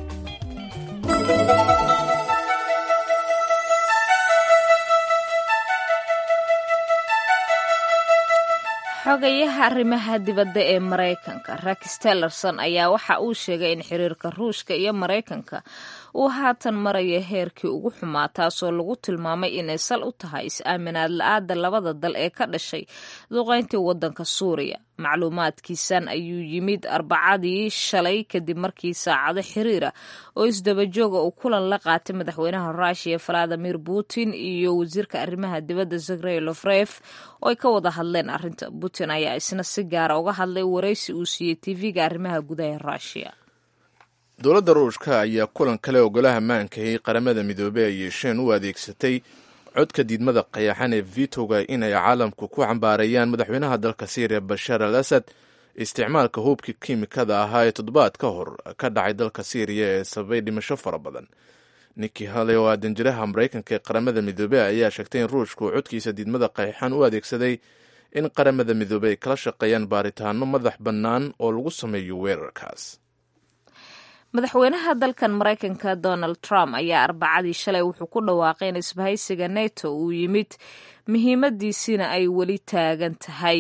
xogayaha arrimaha dibadda ee maraykanka rex tillerson ayaa waxa uu sheegay in xiriirka ruushka iyo maraykanka uu haatan maraya heerkii ugu xumaa taasoo lagu tilmaamay inay sal u tahay is-aaminaad la-aada labada dal ee ka dhashay duqayntii waddanka suuriya. macluumaadkiisan ayuu yimid arbacadii shalay kadib markii saacado xiriira oo isdabajooga uu kulan la qaatay madaxweynaha ruushiya valadimir putin iyo wasiirka arrimaha dibadda sergey lavrov oo ay ka wada hadleen arrinta. putin ayaa isna si gaara uga hadlay waraysi uu siiyey tv-ga arrimaha gudaha ruushiya. dowladda ruushka ayaa kulan kale oo golaha maankahi qaramada midoobey ay yeesheen u adeegsatay codka diidmada qayaxan ee vitoga inay caalamku ku cambaareeyaan madaxweynaha dalka syriya bashar al asad isticmaalka hubkii kiimikada ahaa ee toddobaad ka hor ka dhacay dalka syriya ee sababay dhimasho fara badan. niki haley oo danjiraha maraykanka ee qaramada midoobey ayaa sheegtay in ruushku codkiisa diidmada qayaxan u adeegsaday in qaramada midoobey ay kala shaqeeyaan baaritaano madax bannaan oo lagu sameeyo weerarkaas. madaxweynaha dalkan maraykanka donald trump ayaa arbacadii shalay wuxuu ku dhawaaqay in isbahaysiga neto uu yimid muhiimadiisiina ay weli taagan tahay.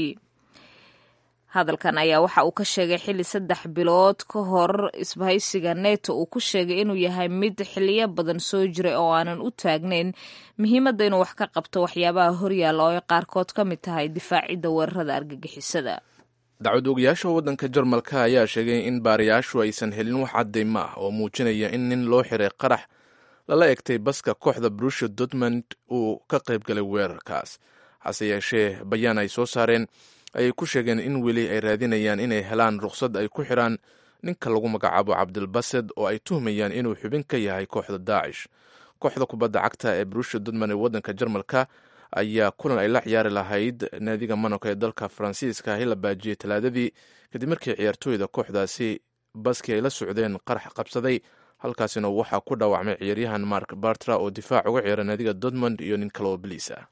hadalkan ayaa waxa uu ka sheegay xilli 3 bilood ka hor isbahaysiga neto uu ku sheegay inuu yahay mid xiliyo badan soo jiray oo aanan u taagnayn muhiimadda inuu wax ka qabto waxyaabaha horyaalla oo ay qaarkood ka mid tahay difaacidda weerarada argagixisada. dacwad ogayaasha waddanka jarmalka ayaa sheegay in baarayaashu aysan helin wax cadaymo ah oo muujinaya in nin loo xiray qarax lala egtay baska kooxda Borussia Dortmund uu ka qayb galay weerarkaas. hase yeeshee bayaan ay soo saareen ayay ku sheegeen in weli ay raadinayaan inay helaan ruqsad ay ku xiraan ninka lagu magacaabo cabdilbased oo ay tuhmayaan inuu xubin ka yahay kooxda daacish. kooxda kubadda cagta ee Borussia Dortmund ee waddanka jarmalka ayaa kulan ay la ciyaari lahayd naadiga Monaco ee dalka Faransiiska ahi la baajiyey talaadadii kadib markii ciyaartooyda kooxdaasi baskii ay la socdeen qarax qabsaday. halkaasina waxaa ku dhaawacmay ciyaaryahan Mark Bartra oo difaac uga ciyaara naadiga Dortmund iyo nin kale oo biliis ah.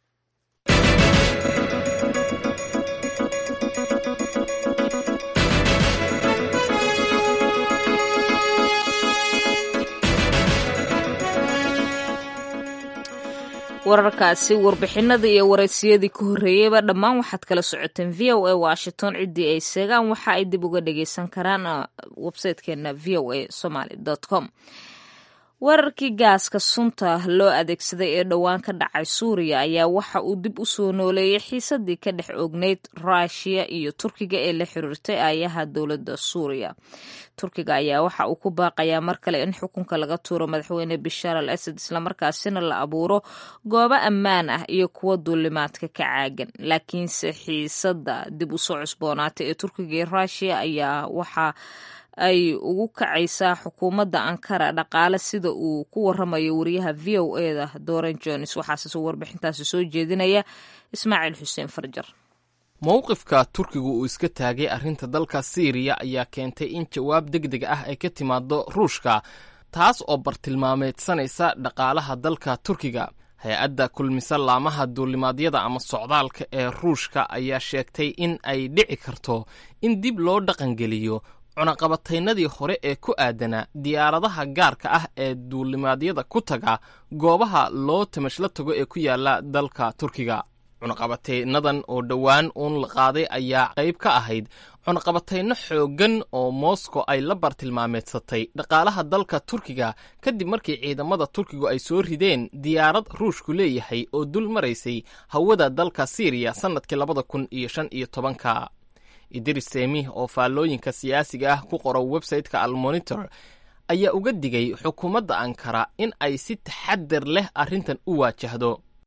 wararkaasi warbixinada iyo waraysiyadii ka horreeyeyba dhammaan waxaad kala socoteen v o a washington ciddii ay seegaan waxa ay dib uga dhagaysan karaan websaytekeena v o a somaly com. weerarkii gaaska sunta loo adeegsaday ee dhowaan ka dhacay suuriya ayaa waxa uu dib u soo nooleeyey xiisadii ka dhex ogneyd ruushiya iyo turkiga ee la xiriirtay aayaha dowladda suuriya. turkiga ayaa waxa uu ku baaqayaa mar kale in xukunka laga tuuro madaxweyne bashaar al asad islamarkaasina la abuuro goobo ammaan ah iyo kuwa duulimaadka ka caagan. laakiinse xiisada dib u soo cusboonaatay ee turkiga iyo ruushiya ayaa waxa ay ugu kacaysaa xukuumadda ankara dhaqaale sida uu ku waramayo wariyaha v o eda doren jones. waxaase warbixintaasi soo jeedinaya ismaaciil xuseen farjar. mowqifka turkigu uu iska taagay arrinta dalka siiriya ayaa keentay in jawaab degdeg ah ay ka timaado ruushka taas oo bartilmaameedsanaysa dhaqaalaha dalka turkiga. hay-adda kulmisa laamaha duulimaadyada ama socdaalka ee ruushka ayaa sheegtay in ay dhici karto in dib loo dhaqangeliyo cunaqabataynadii hore ee ku aadanaa diyaaradaha gaarka ah ee duulimaadyada ku taga goobaha loo tamashla tago ee ku yaala dalka turkiga. cunaqabataynadan oo dhowaan uun la qaaday ayaa qayb ka ahayd cunaqabatayno xooggan oo moscow ay la bartilmaameedsatay dhaqaalaha dalka turkiga kadib markii ciidamada turkigu ay soo rideen diyaarad ruushku leeyahay oo dul maraysay hawada dalka siiriya sannadkii 2015. idris semih oo faallooyinka siyaasiga ah ku qoro websayte-ka almonitor ayaa uga digay xukuumadda ankara in ay si taxadar leh arrintan u waajahdo.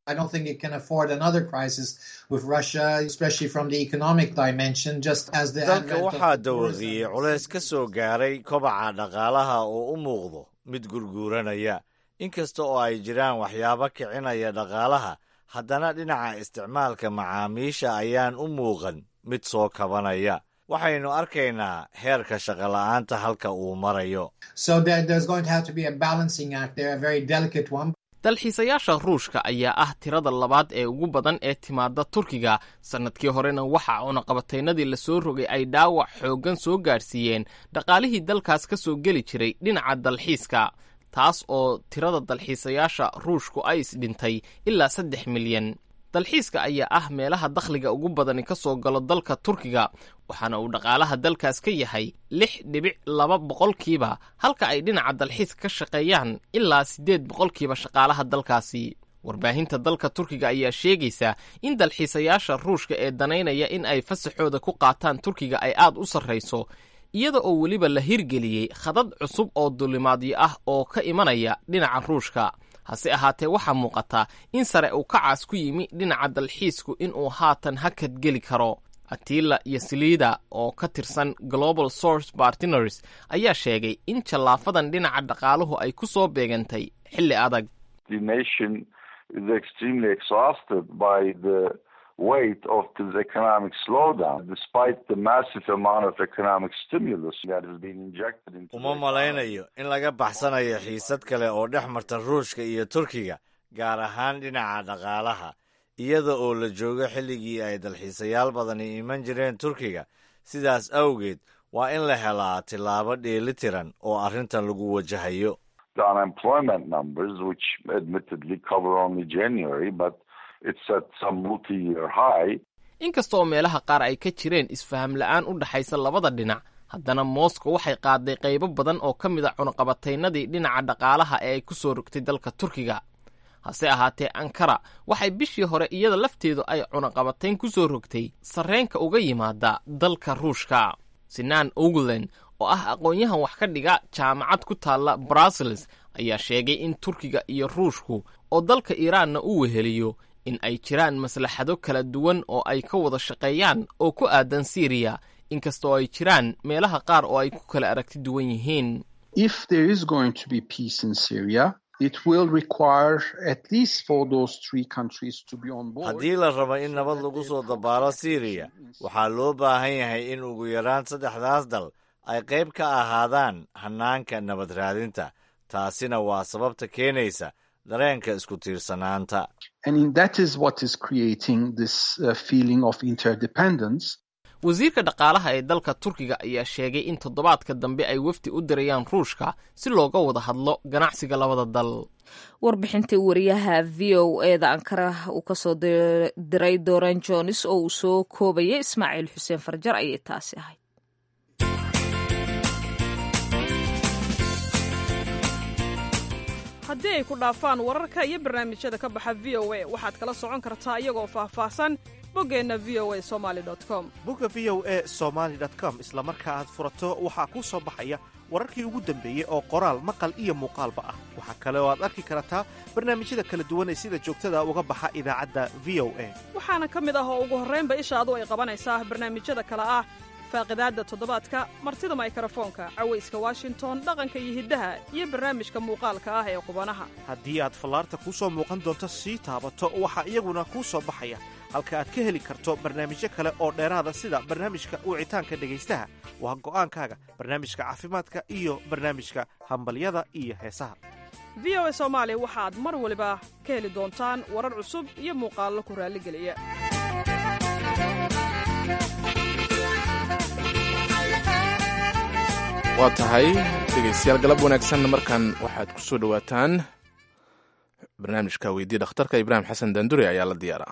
I don't think it can afford another crisis with Russia, especially from the economic dimension, just as the dalka waxaa dawaqiyey culays ka soo gaaray kobaca dhaqaalaha oo u muuqdo mid gurguuranaya inkasta oo ay jiraan waxyaabo kicinaya dhaqaalaha haddana dhinaca isticmaalka macaamiisha ayaan u muuqan mid soo kabanaya waxaynu arkaynaa heerka shaqola'aanta halka uu marayo dalxiisayaasha ruushka ayaa ah tirada labaad ee ugu badan ee timaada turkiga sannadkii horena waxa cunaqabataynadii la soo rogay ay dhaawac xooggan soo gaadhsiiyeen dhaqaalihii dalkaas ka soo geli jiray dhinaca dalxiiska taas oo tirada dalxiisayaasha ruushku ay isdhintay ilaa 3 milyan dalxiiska ayaa ah meelaha dakhliga ugu badani ka soo galo dalka turkiga waxaana uu dhaqaalaha dalkaas ka yahay 6.2 boqolkiiba halka ay dhinaca dalxiiska ka shaqeeyaan ilaa 8 boqolkiiba shaqaalaha dalkaasi warbaahinta dalka turkiga ayaa sheegaysa in dalxiisayaasha ruushka ee danaynaya in ay fasaxooda ku qaataan turkiga ay aad u sarrayso iyada oo weliba la hirgeliyey khadad cusub oo dulimaadyo ah oo ka imanaya dhinaca ruushka hase ahaatee waxaa muuqata in sare uu kacaas ku yimi dhinaca dalxiisku inuu haatan hakad geli karo atila iyo siliida oo ka tirsan global source partners ayaa sheegay in jallaafadan dhinaca dhaqaaluhu ay ku soo beegantay xilli adag weight of this economic slowdown, despite the massive amount of economic stimulus that has been injected into uma malaynayo in laga baxsanayo xiisad kale oo dhex marta ruushka iyo turkiga gaar ahaan dhinaca dhaqaalaha iyada oo la joogo xilligii ay dalxiisayaal badani iman jireen turkiga sidaas awgeed waa in la helaa tillaabo dheelitiran oo arrintan lagu wajahayo. The unemployment numbers, which admittedly cover only January, but it's at some multi-year high. inkasta oo meelaha qaar ay ka jireen isfaham la'aan u dhaxaysa labada dhinac haddana Moscow waxay qaaday qaybo badan oo ka mid ah cunaqabataynadii dhinaca dhaqaalaha ee ay ku soo rogtay dalka Turkiga hase ahaatee Ankara waxay bishii hore iyada lafteedu ay cunaqabatayn ku soo rogtay sarreenka uga yimaada dalka Ruushka. Sinan Ogulen oo ah aqoonyahan wax ka dhiga jaamacad ku taala Brussels ayaa sheegay in Turkiga iyo Ruushku oo dalka Iiraanna uu weheliyo in ay jiraan maslaxado kala duwan oo ay ka wada shaqeeyaan oo ku aadan Syria inkastoo ay jiraan meelaha qaar oo ay ku kala aragti duwan yihiin. If there is going to be peace in Syria, it will require at least for those three countries to be on board. haddii la rabo in nabad lagu soo dabaalo Syria waxaa loo baahan yahay in ugu yaraan 3daas dal ay qayb ka ahaadaan hanaanka nabad raadinta taasina waa sababta keenaysa dareenka isku tiirsanaanta. And that is what is creating this feeling of interdependence. wasiirka dhaqaalaha ee dalka Turkiga ayaa sheegay in toddobaadka dambe ay wafdi u dirayaan Ruushka si looga wada hadlo ganacsiga labada dal. warbixintii wariyaha VOA-da Ankara uu ka soo diray Doran Jones oo uu soo koobaya Ismaaciil Xuseen Farjar ayay taasi ahayd. haddii ay ku dhaafaan wararka iyo barnaamijyada ka baxa VOA waxaad kala socon kartaa iyagoo faahfaahsan boggeenna voasomali.com. bogga voasomali.com isla marka aad furato waxaa kuu soo baxaya wararkii ugu dambeeyey oo qoraal maqal iyo muuqaalba ah. waxaa kale oo aad arki kartaa barnaamijyada kala duwan ee sida joogtada uga baxa idaacadda VOA. waxaana ka mid ah oo ugu horraynba ishaadu ay qabanaysaa barnaamijyada kale ah faaqidaadda toddobaadka martida mikrofoonka cawayska Washington dhaqanka iyo hiddaha iyo barnaamijka muuqaalka ah ee qubanaha. haddii aad fallaarta kuu soo muuqan doonto sii taabato waxaa iyaguna kuu soo baxaya halka aad ka heli karto barnaamijyo kale oo dheeraada sida barnaamijka wicitaanka dhegaystaha waa go'aankaaga barnaamijka caafimaadka iyo barnaamijka hambalyada iyo heesaha. VOA Soomaali waxaad mar waliba ka heli doontaan warar cusub iyo muuqaallo ku raalligeliya. waa tahay dhegaystayaal galab wanaagsan markan waxaad ku soo dhowaataan barnaamijka weydii dhakhtarka Ibraahim Xasan Danduri ayaa la diyaaraa.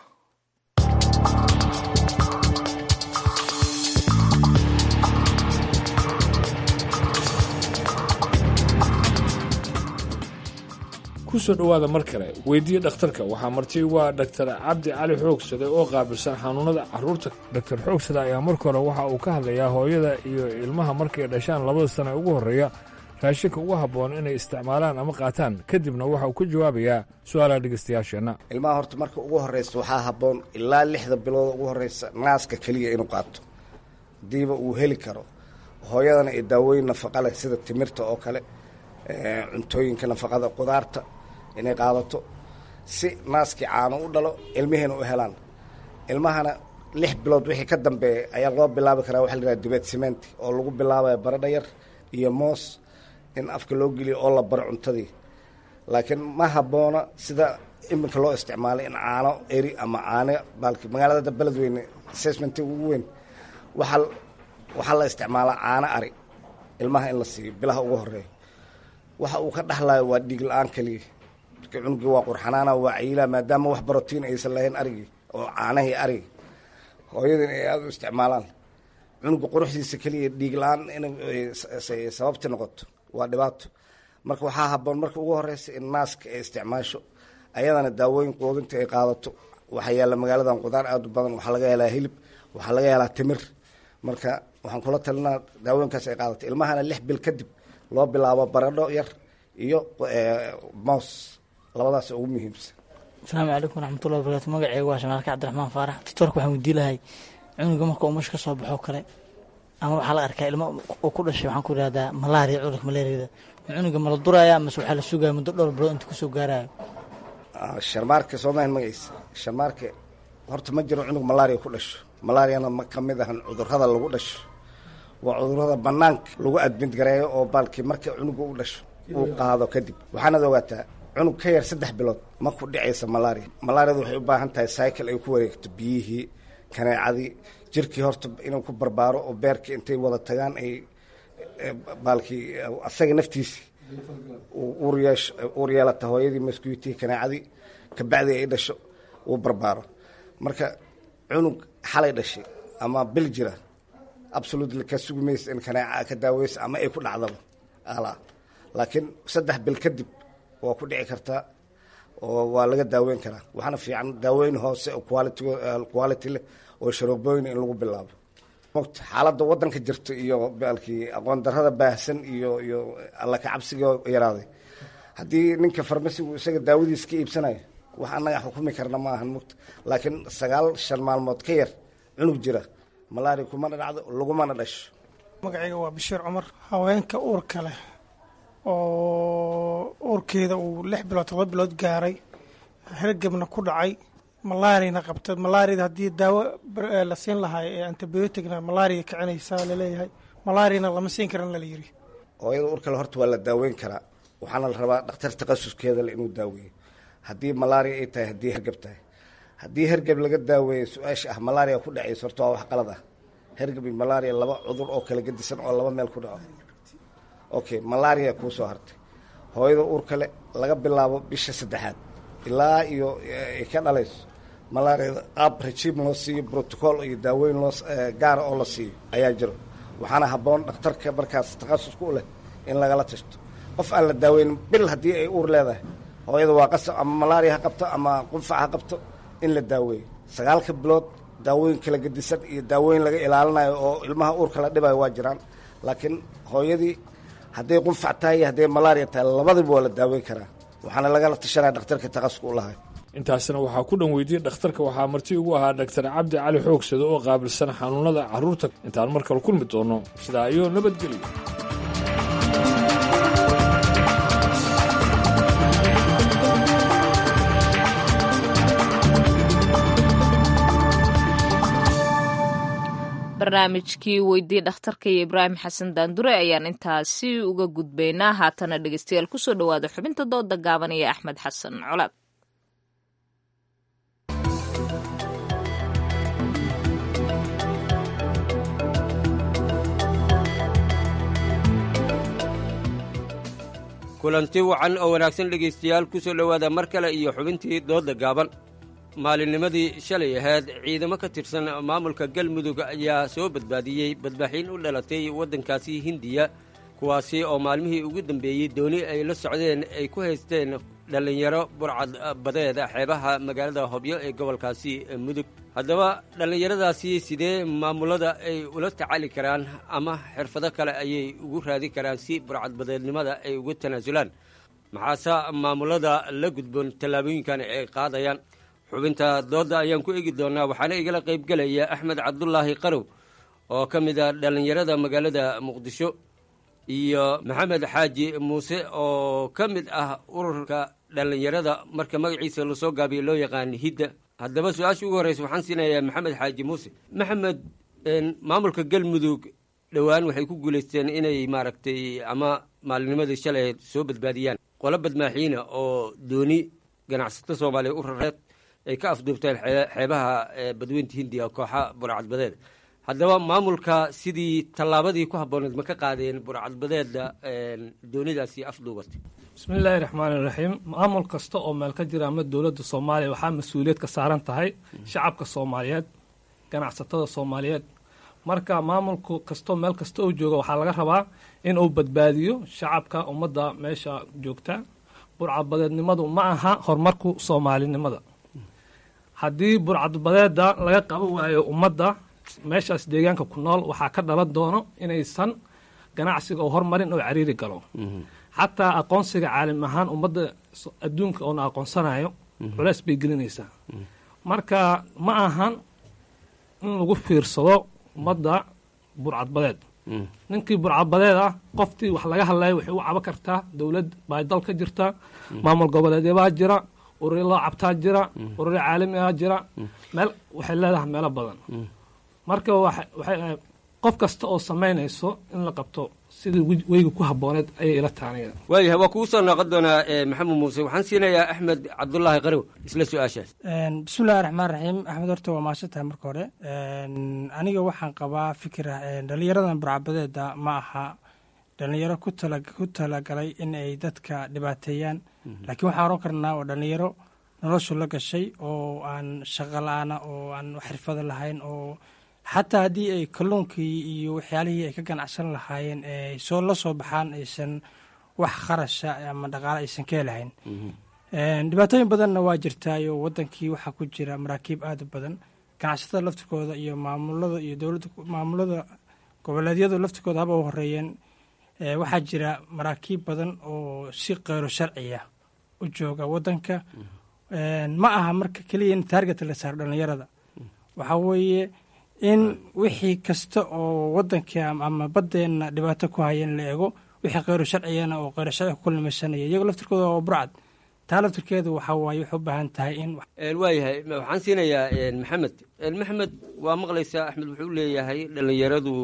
kusoo dhowaada mar kale weydii dhakhtarka waxaa marti waa dhaktar cabdi cali xoogsade oo qaabilsan xanuunada carruurta. dhaktar xoogsade ayaa marka hore waxa uu ka hadlayaa hooyada iyo ilmaha markay dhashaan 2 sano ugu horreeya raashinka ugu habboon inay isticmaalaan ama qaataan kadibna waxa uu ka jawaabayaa su-aalaha dhegeystayaasheenna. ilmaha horta marka ugu horraysa waxaa habboon ilaa 6 bilood ugu horraysa naaska keliya inuu qaato hadiiba uu heli karo. hooyadana ay daawooyin nafaqa leh sida timirta oo kale, cuntooyinka nafaqada, qudaarta inay qaadato si naaskii caano u dhalo ilmihiina u helaan. ilmahana 6 bilood wixii ka dambeeya ayaa loo bilaabi karaa waxa la yidhaha dibet simenti oo lagu bilaabaya baradho yar iyo moos in afka loo geliyo oo la baro cuntadii. laakiin ma habboona sida iminka loo isticmaalay in caano eri ama caano baalki magaalada beledweyne assessment ugu weyn waxaa la isticmaalaa caano ari ilmaha in la siiyo bilaha ugu horeeya. waxa uu ka dhaxlayo waa dhiig la-aan keliya marka cunugii waa qurxanaana waa ciilaa maadaama wax barotiin aysan lahayn arigii oo caanahii arigi hooyadin ay aada u isticmaalaan cunuga quruxdiisa keliya dhiig la-aan inay sababti noqoto waa dhibaato. marka waxaa habboon marka ugu horeysa in naaska ay isticmaasho ayadana daawooyin quudinta ay qaadato. waxaa yaalla magaaladan qudaar aada u badan, waxaa laga helaa hilib, waxaa laga helaa timir. marka waxaan kula talinaa daawooyinkaas ay qaadato ilmahana 6 bil kadib loo bilaabo baradho yar iyo moos, labadaas ugu muhiimsan. asalaamu calaykum waraxmatullahi wabarakatu. magaceyga waa shamaalka cabdiraxmaan faarax. doctorka waxaan weydiin lahay cunuga marka uu meesha ka soo baxo kale ama waxaa la arkaa ilmo uu ku dhashay waxaan ku idhahdaa malaria, cudurka malaariyada cunuga ma la duraya mase waxaa la sugaya muddo dhowr bilood inta kusoo gaarayo? sharmaarka soomahan magaciisa sharmaarka horta ma jiro cunug malaria ku dhasho. malaariana ma ka mid ahan cudurrada lagu dhasho, waa cudurrada banaanka lagu admid gareeyo oo baalkii marka cunuga u dhasho uu qaado kadib. waxaanad ogaataa cunug ka yar 3 bilood ma ku dhicaysa malaria. malaariadu waxay u baahan tahay cycle ay ku wareegto biyihii, kaneecadii, jirkii horta inuu ku barbaaro oo beerkii intay wada tagaan ay baalkii asaga naftiisi uur yeelata hooyadii maskuutii kaneecadii kabacdii ay dhasho uu barbaaro. marka cunug xalay dhashay ama bil jira absolutely ka sugi maysa in kaneeca ka daaweysa ama ay ku dhacdaba laakiin 3 bil kadib waa ku dhici kartaa oo waa laga daaweyn karaa. waxaana fiican daaweyn hoose oo quality leh oo sharoobooyin in lagu bilaabo. xaaladda waddanka jirta iyo baalkii aqoon darrada baahsan iyo alla ka cabsiga yaraaday haddii ninka farmasigu isaga daawadiisa ka iibsanayo wax annaga xukumi karna ma ahan mugta. laakiin 9 maalmood ka yar cunug jira malaria kumana dhacdo lagumana dhasho. magacayga waa Bashiir Cumar. haweenka uurka leh oo uurkeeda uu 6 bilood 7 bilood gaaray hergebna ku dhacay malaariyana qabta. malaariyada haddii daawo la siin lahaa ee antibioticna malaariya kicinaysaa laleeyahay, malaariyana lama siin karan la yiri. hooyada uurka leh horta waa la daaweyn karaa, waxaana la rabaa dhakhtar takhasuskeeda le inuu daaweeyo haddii malaria ay tahay, haddii hergeb tahay. haddii hergeb laga daaweeyo su-aasha ah malaria ku dhacayso horta waa wax qalad ah. hergeb iyo malaria 2 cudur oo kala gedisan oo 2 meel ku dhaco. okay, malaria kuu soo hartay. hooyada uurka leh laga bilaabo bisha 3aad ilaa iyo ay ka dhalayso malaariada qaab rajiim loo siiyo, protocol iyo daaweyn loo gaara oo la siiyo ayaa jiro. waxaana habboon dhakhtarka markaas takhasus ku leh in lagala tashto. qof aan la daaweyn bil haddii ay uur leedahay hooyada waa qasab ama malaria ha qabto ama qunfac ha qabto in la daaweeyo. 9 bilood daawooyin kala gedisan iyo daawooyin laga ilaalinayo oo ilmaha uurka la dhibayo waa jiraan. laakiin hooyadii hadday qunfac tahay iyo hadday malaria tahay labadiba waa la daaweyn karaa. waxaana lagala tashanaya dhakhtarka takhasuska u lahay. intaasna waxaa ku dhan weydiyey dhakhtarka. waxaa marti ugu ahaa dhaktar cabdi cali xoogsado oo qaabilsan xanuunada carruurta. intaan mar kale kulmi doono sidaa iyo nabadgelyo. barnaamijkii weydii dhakhtarka iyo ibraahim xasan daandure ayaan intaasi uga gudbaynaa. haatana dhegeystayaal kusoo dhawaada xubinta dooda gaaban iyo axmed xasan colaad. kulanti wacan oo wanaagsan dhegaystayaal ku soo dhowaada mar kale iyo xubintii dooda gaaban. maalinnimadii shalay ahayd ciidamo ka tirsan maamulka galmudug ayaa soo badbaadiyey badbaaxiin u dhalatay waddankaasi hindiya, kuwaasi oo maalmihii ugu dambeeyey dooni ay la socdeen ay ku haysteen dhallinyaro burcad badeeda xeebaha magaalada hobyo ee gobolkaasi mudug haddaba dhallinyaradaasi sidee maamulada ay ula tacaali karaan ama xirfado kale ayay ugu raadin karaan si burcadbadeednimada ay uga tanaasulaan maxaase maamulada la gudboon tallaabooyinkan ay qaadayaan xubinta doodda ayaan ku eegi doonaa waxaana igala qaybgelaya axmed cabdulaahi qarow oo ka mid a dhallinyarada magaalada muqdisho iyo maxamed xaaji muuse oo ka mid ah ururka dhallinyarada marka magaciisa lasoo gaabiyo loo yaqaan hidda haddaba su-aasha ugu horreysa waxaan siinayaa maxamed xaaji muuse maxamed maamulka galmudug dhowaan waxay ku guulaysteen inay maaragtay ama maalinimadii shalay soo badbaadiyaan qolo badmaaxiina oo dooni ganacsato soomaaliya u rareed ay ka afduubteen xeebaha badweynta hindiya kooxa burcadbadeed haddaba maamulka sidii tallaabadii ku habbooneed ma ka qaadeen burcadbadeedda doonidaasi afduubatay bismillaahi raxmaani raxiim maamul kasta oo meel ka jira ama dowladda soomaaliya waxaa mas-uuliyad ka saaran tahay shacabka soomaaliyeed ganacsatada soomaaliyeed marka maamulku kastoo meel kasta uu jooga waxaa laga rabaa in uu badbaadiyo shacabka ummadda meesha joogta burcadbadeednimadu ma aha horumarku soomaalinimada haddii burcadbadeedda laga qaban waayo ummadda meeshaas deegaanka ku nool waxaa ka dhalan doono inaysan ganacsiga oo hormarin oo cariiri galo xataa aqoonsiga caalim ahaan ummadda adduunka oona aqoonsanayo culeys bay gelinaysaa marka ma ahan in lagu fiirsado ummadda burcadbadeed ninkii burcadbadeed ah qoftii wax laga hadlayo waxay u cabo kartaa dowlad baa dal ka jirta maamul goboleedyabaa jira ururi loo cabtaa jira ururi caalamigaa jira meel waxay leedahay meelo badan marka qof kasta oo samaynayso in la qabto sidii weyga ku habbooneed ayay ila taanaya waayahay waa kugu soo noqon doonaa maxamed muuse waxaan siinayaa axmed cabdulaahi qarow isla su-aashaas bismillahi raxmaan raxiim axmed horta waa mahadsan tahay marka hore aniga waxaan qabaa fikira dhallinyaradan burcadbadeeda ma aha dhallinyaro ku talagalay in ay dadka dhibaateeyaan laakiin waxaan oran karnaa oo dhallinyaro noloshu la gashay oo aan shaqo la-aana oo aan xirfado lahayn oo xataa haddii ay kalluunkii iyo waxyaalihii ay ka ganacsan lahaayeen ay la soo baxaan aysan wax kharasha ama dhaqaale aysan ka helahayn dhibaatooyin badanna waa jirtaayo wadankii waxaa ku jira maraakiib aad u badan ganacsatada laftirkooda iyo maamulada iyo dowladda maamulada goboleedyadu laftirkooda haba u horeeyeen waxaa jira maraakiib badan oo si keyro sharciya u jooga wadanka ma aha marka keliya in taarget la saaro dhallinyarada waxaa weeye in wixii kasta oo wadanka ama baddeenna dhibaato ku haya in la eego wixii kheyro sharcigana oo kheyro sharciga ku kulmaysanaya iyagoo laftirkooda oo burcad taa laftirkeedu waxaa waaye waxay u baahan tahay in waayahay waxaan siinayaa maxamed maxamed waa maqlaysaa axmed wuxuu leeyahay dhallinyaradu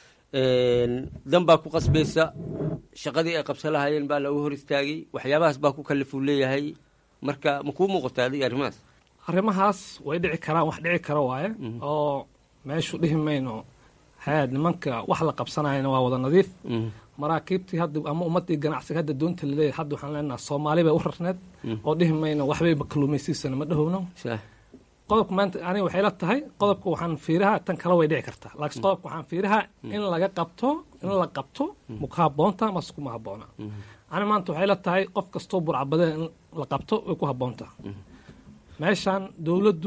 dan baa ku qasbaysa shaqadii ay qabsan lahaayeen baa lagu hor istaagay waxyaabahaas baa ku kalifuu leeyahay marka ma kuu muuqata adiga arrimahaas way dhici karaan wax dhici kara waaye oo meeshu dhihi mayno nimanka wax la qabsanayana waa wada nadiif maraakiibtii hadda ama ummadii ganacsiga hadda doonta laleeyahay hadda waxaan leenaha soomaali bay u rarneed oo dhihi mayno waxbayba kaluumaysiisana ma dhahowno qodobka maanta aniga waxay la tahay qodobka waxaan fiiraha tan kale way dhici kartaa laakiin qodobka waxaan fiiraha in la qabto maku habboonta mase kuma habboona ani maanta waxay la tahay qof kastoo burcadbadeed in la qabto way ku habboontaa meeshaan dowladdu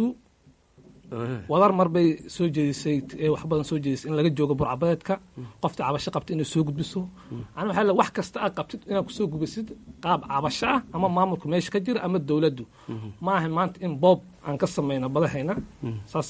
wadar mar bay soo jeedisay wax badan soo jeedisay in laga joogo burcadbadeedka qofta cabasho qabta inay soo gudbiso ani waxaa wax kasta aad qabtid inaad kusoo gudbisid qaab cabasho ah ama maamulka meesha ka jira ama dowladdu ma ahay maanta in boob aan ka samayno badahayna saas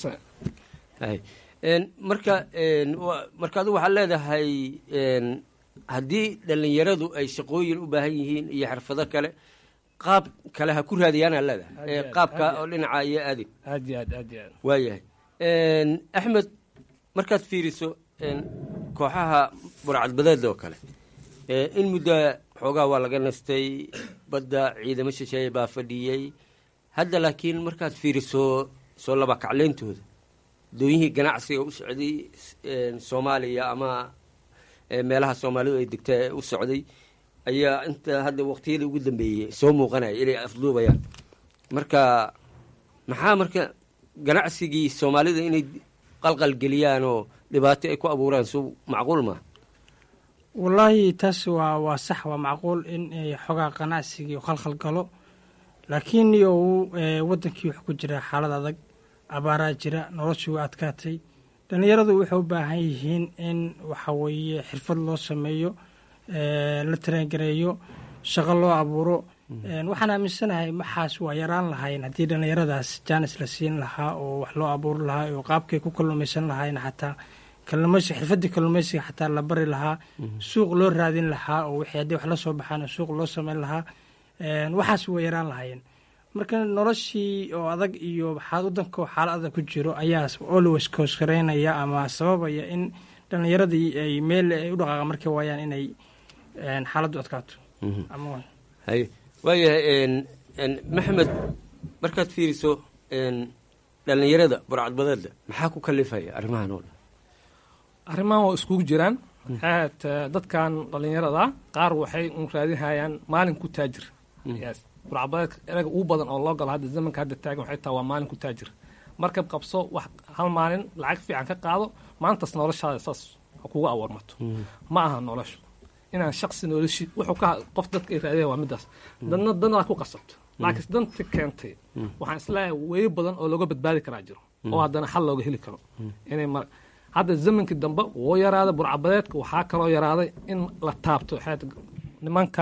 marka adigu waxaad leedahay haddii dhallinyaradu ay shaqooyin u baahan yihiin iyo xirfado kale qaab kale ha ku raadiyaanaa leedahay qaabka oo dhinaca iyo adig aad iyo aad waayahay axmed markaad fiiriso kooxaha burcadbadeeda oo kale in muddo xoogaa waa laga nastay badda ciidamo shisheeye baa fadhiyey hadda laakiin markaad fiiriso soo laba kacleyntooda dooyihii ganacsiga u socday soomaaliya ama meelaha soomaalidu ay degta u socday ayaa inta hadda waqtiyada ugu dambeeyey soo muuqanaya inay afduubayaan marka maxaa marka ganacsigii soomaalida inay qalqalgeliyaan oo dhibaato ay ku abuuraan so macquul maa wallaahi taas waa sax waa macquul in xogaa ganacsigii khalkhal galo laakiin niyow wadankii wuxuu ku jiraa xaalad adag, abaaraa jira, noloshii waa adkaatay. dhalinyaradu waxay u baahan yihiin in waxa weeye xirfad loo sameeyo, la tarangareeyo, shaqo loo abuuro. waxaan aaminsanahay maxaas waa yaraan lahayn haddii dhalinyaradaas jaanis la siin lahaa oo wax loo abuuri lahaa oo qaabkay ku kalluumaysan lahayn, xataa xirfadii kalluumaysiga xataa la bari lahaa, suuq loo raadin lahaa oo wixii haddii wax la soo baxaan suuq loo samayn lahaa, waxaas waa yaraan lahayn. marka noloshii oo adag iyo wadanka oo xaalad adag ku jiro ayaa always koosgareynaya ama sababaya in dhalinyaradii ay meel ay u dhaqaaqa markay waayaan inay xaaladdu adkaato. waayahay maxamed, markaad fiiriso dhalinyarada burcadbadeedda maxaa ku kalifaya arrimahan oo dhan? arrimahan waa iskugu jiraan. dadkan dhalinyarada qaar waxay raadinhayaan maalin ku taajir. burcadbadeedka eraga ugu badan oo loo galo hadda zamanka hadda taagan waxay tahay waa maalin ku taajir. markab qabso wax hal maalin lacag fiican ka qaado, maantaas noloshaada saas kugu awoormato. ma aha noloshu inaan shaqsi noloshii wuxuu ka qof dadka ay raadiyaan waa midaas. danaa ku qasabto, laakiin danta keentay waxaan isleeyahay weeyo badan oo looga badbaadi karaa jiro oo haddana xal looga heli karo. inay hadda zamankii dambe wuu yaraaday burcadbadeedka, waxaa kaloo yaraaday in la taabto nimanka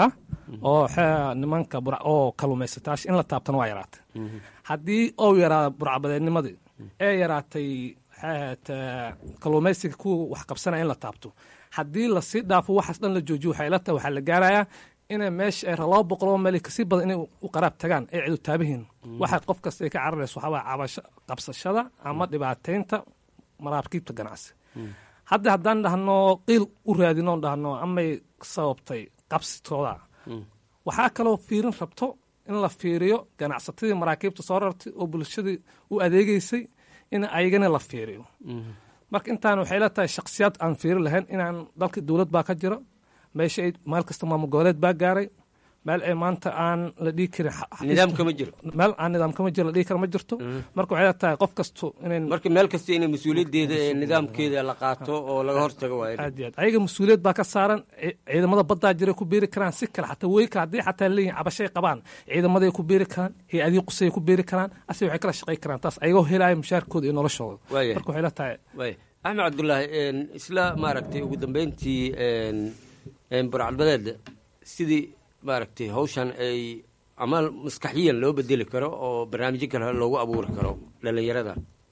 oo kalluumaysataasha in la taabtana waa yaraatay. haddii ou yaraada burcadbadeednimadii ee yaraatay kalluumaysiga kuwa wax qabsanaya in la taabto, haddii lasii dhaafo waxaas dhan la joojiyo waxay ila tahay waxaa la gaarayaa inay meesha ay 200 meel kasii badan inay u qaraab tagaan ay cidu taabihiin. waxa qof kasta ay ka cararayso waxaa cabasho qabsashada ama dhibaataynta maraakiibta ganacsi. haddaan dhahno qiil u raadino dhahno amay sababtay qabsitooda, waxaa kaloo fiirin rabto in la fiiriyo ganacsatadii maraakiibta soo rartay oo bulshadii u adeegaysay in ayagana la fiiriyo. marka intaan waxay la tahay shakhsiyaad aan fiiri lahayn inaan dalka dowlad baa ka jiro, meesha ay meel kasta maamul goboleed baa gaaray, meel ay maanta aan la dhihi karin meel aan nidaam kama jiro la dhihi kara ma jirto. marka waxay la tahay qof kasto marka meel kasta inay mas-uuliyaddeeda ee nidaamkeeda la qaato oo laga hortago waayo. aad iyo aad ayaga mas-uuliyad baa ka saaran. ciidamada baddaa jiray ku biiri karaan si kale xataa weyka haddii xataa leeyihin cabashay qabaan ciidamaday ku biiri karaan, hay-adii qusay ku biiri karaan, ase waxay kala shaqay karaan taas ayagoo helaya mushaarkooda iyo noloshooda. marka waxay la tahay axmed cabdullaahi, isla maaragtay ugu dambeyntii burcadbadeedda sidii maaragtay hawshan ay ama maskaxiyan loo bedeli karo oo barnaamijyo kale loogu abuuri karo dhalinyarada.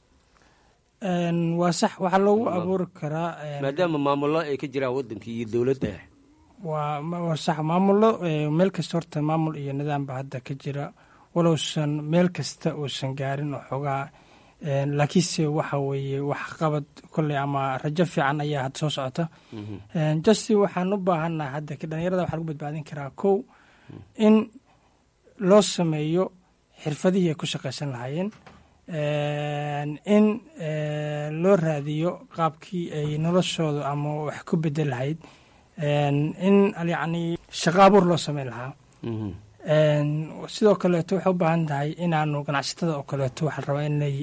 waa sax, waxaa loogu abuuri karaa maadaama maamullo ay ka jiraan wadankii iyo dowladda. waa sax, maamullo meel kasta horta maamul iyo nidaamba hadda ka jira, walowsan meel kasta uusan gaarin oo xoogaa, laakiinse waxa weeye wax qabad kolley ama rajo fiican ayaa hadda soo socota. justin waxaan u baahannaha hadda dhalinyarada waxaa lagu badbaadin karaa kow in loo sameeyo xirfadihii ay ku shaqaysan lahaayeen, in loo raadiyo qaabkii ay noloshooda ama wax ku bedel lahayd, in yacni shaqo abuur loo sameyn lahaa. sidoo kaleeto waxay u baahan tahay inaanu ganacsatada oo kaleeto waxaa rabaa inay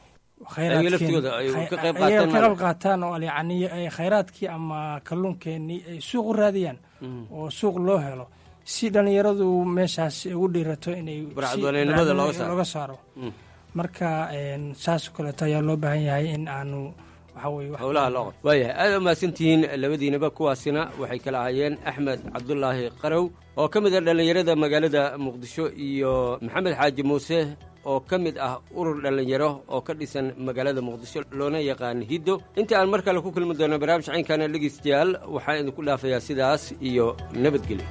ka qayb qaataan oo yani khayraadkii ama kalluunkeenii ay suuq u raadiyaan oo suuq loo helo si dhalinyaradu meeshaas ugu dhiirato inay looga saaro. marka saas kaleeto ayaa loo baahan yahay in aanu waayahay aada umahadsantihiin labadiinaba. kuwaasina waxay kala ahayeen axmed cabdulaahi qarow oo ka mid ah dhallinyarada magaalada muqdisho iyo maxamed xaaji muuse oo ka mid ah urur dhallinyaro oo ka dhisan magaalada muqdisho loona yaqaan hiddo. inta aan mar kale ku kulmi doono barnaamij caynkaana dhegeystayaal waxaan idinku dhaafayaa sidaas iyo nabadgelyo.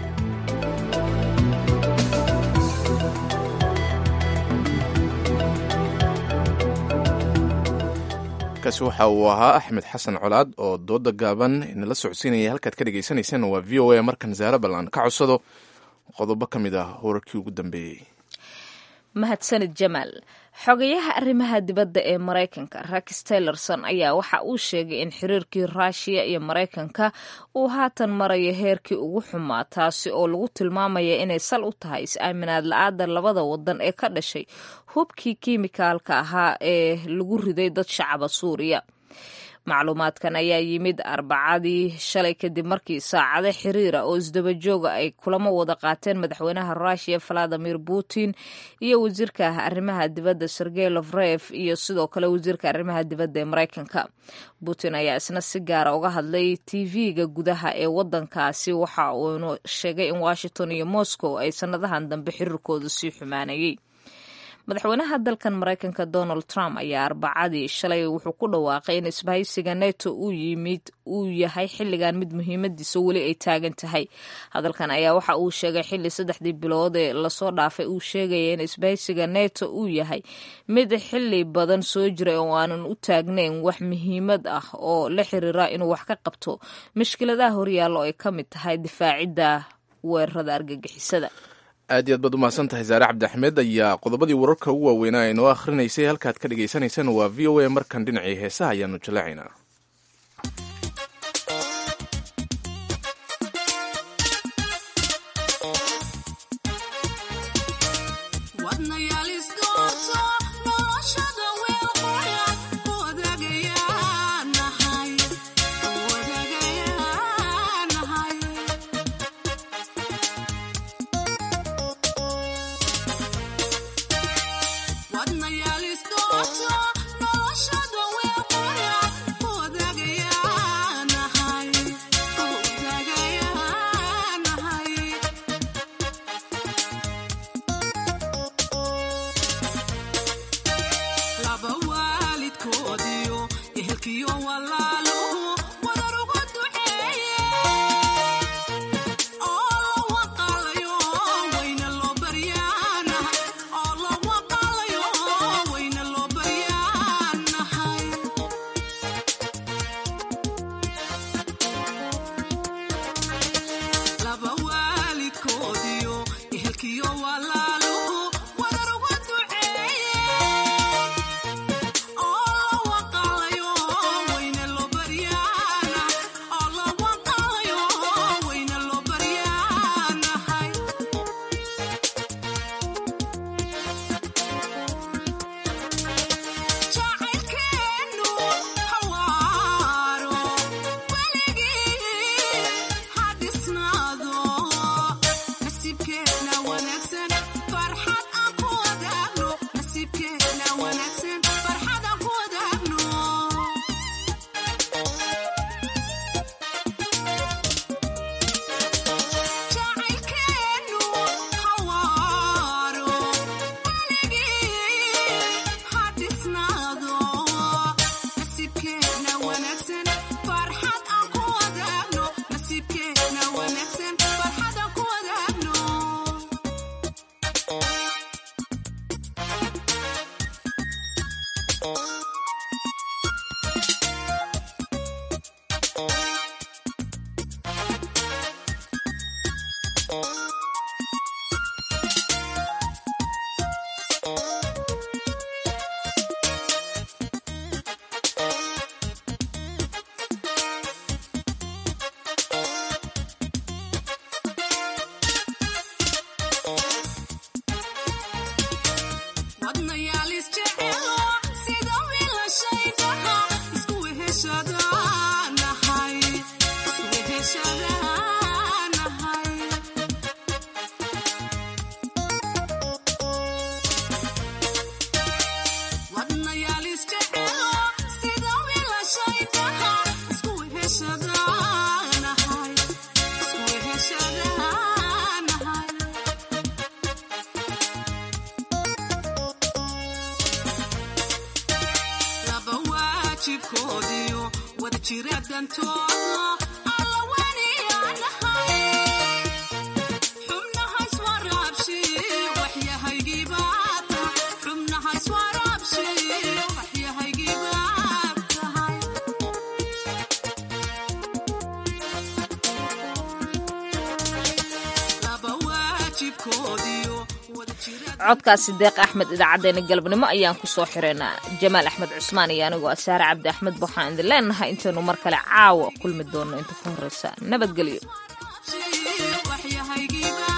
kaasi waxa uu ahaa axmed xasan colaad oo dooda gaaban inala socodsiinaya. halkaad ka dhegeysaneysaan waa v o a. markan zaare ballan ka codsado qodobo ka mid ah wararkii ugu dambeeyey. mahadsanid jamaal. xogayaha arrimaha dibadda ee maraykanka rex tillerson ayaa waxa uu sheegay in xiriirkii ruushiya iyo maraykanka uu haatan marayo heerkii ugu xumaa, taasi oo lagu tilmaamaya inay sal u tahay is-aaminaad la-aada labada wadan ee ka dhashay hubkii kiimikaalka ahaa ee lagu riday dad shacaba suuriya. macluumaadkan ayaa yimid arbacadii shalay kadib markii saacado xiriira oo isdabajooga ay kulamo wada qaateen madaxweynaha ruushia valadimir putin iyo wasiirka arrimaha dibadda sergey lavrov iyo sidoo kale wasiirka arrimaha dibadda ee maraykanka. putin ayaa isna si gaara uga hadlay tv-ga gudaha ee wadankaasi waxa uunu sheegay in washington iyo moscow ay sanadahan dambe xiriirkooda sii xumaanayay. madaxweynaha dalkan maraykanka donald trump ayaa arbacadii shalay wuxuu ku dhawaaqay in isbahaysiga neto uu yahay xilligan mid muhiimadiisa weli ay taagan tahay. hadalkan ayaa waxa uu sheegay xilli 3 bilood ee lasoo dhaafay uu sheegaya in isbahaysiga neto uu yahay mid xilli badan soo jiray oo aanan u taagnayn wax muhiimad ah oo la xiriira inuu wax ka qabto mushkiladaha horyaallo ay ka mid tahay difaacidda weerarada argagixisada. aad iyo aad baad umahadsan tahay saare cabdi axmed ayaa qodobadii wararka ugu waaweynaa ee noo akhrinaysay. halkaad ka dhagaysanaysaan waa v o a. markan dhinacii heesaha ayaanu jaleecaynaa. codkaasi deeq axmed idaacadeena galabnimo ayaan ku soo xireynaa. jamaal axmed cusmaan iyo anigoo saare cabdi axmed waxaan idin leenahay intaynu mar kale caawa kulmi doonno inta ka horeysa nabadgelyo.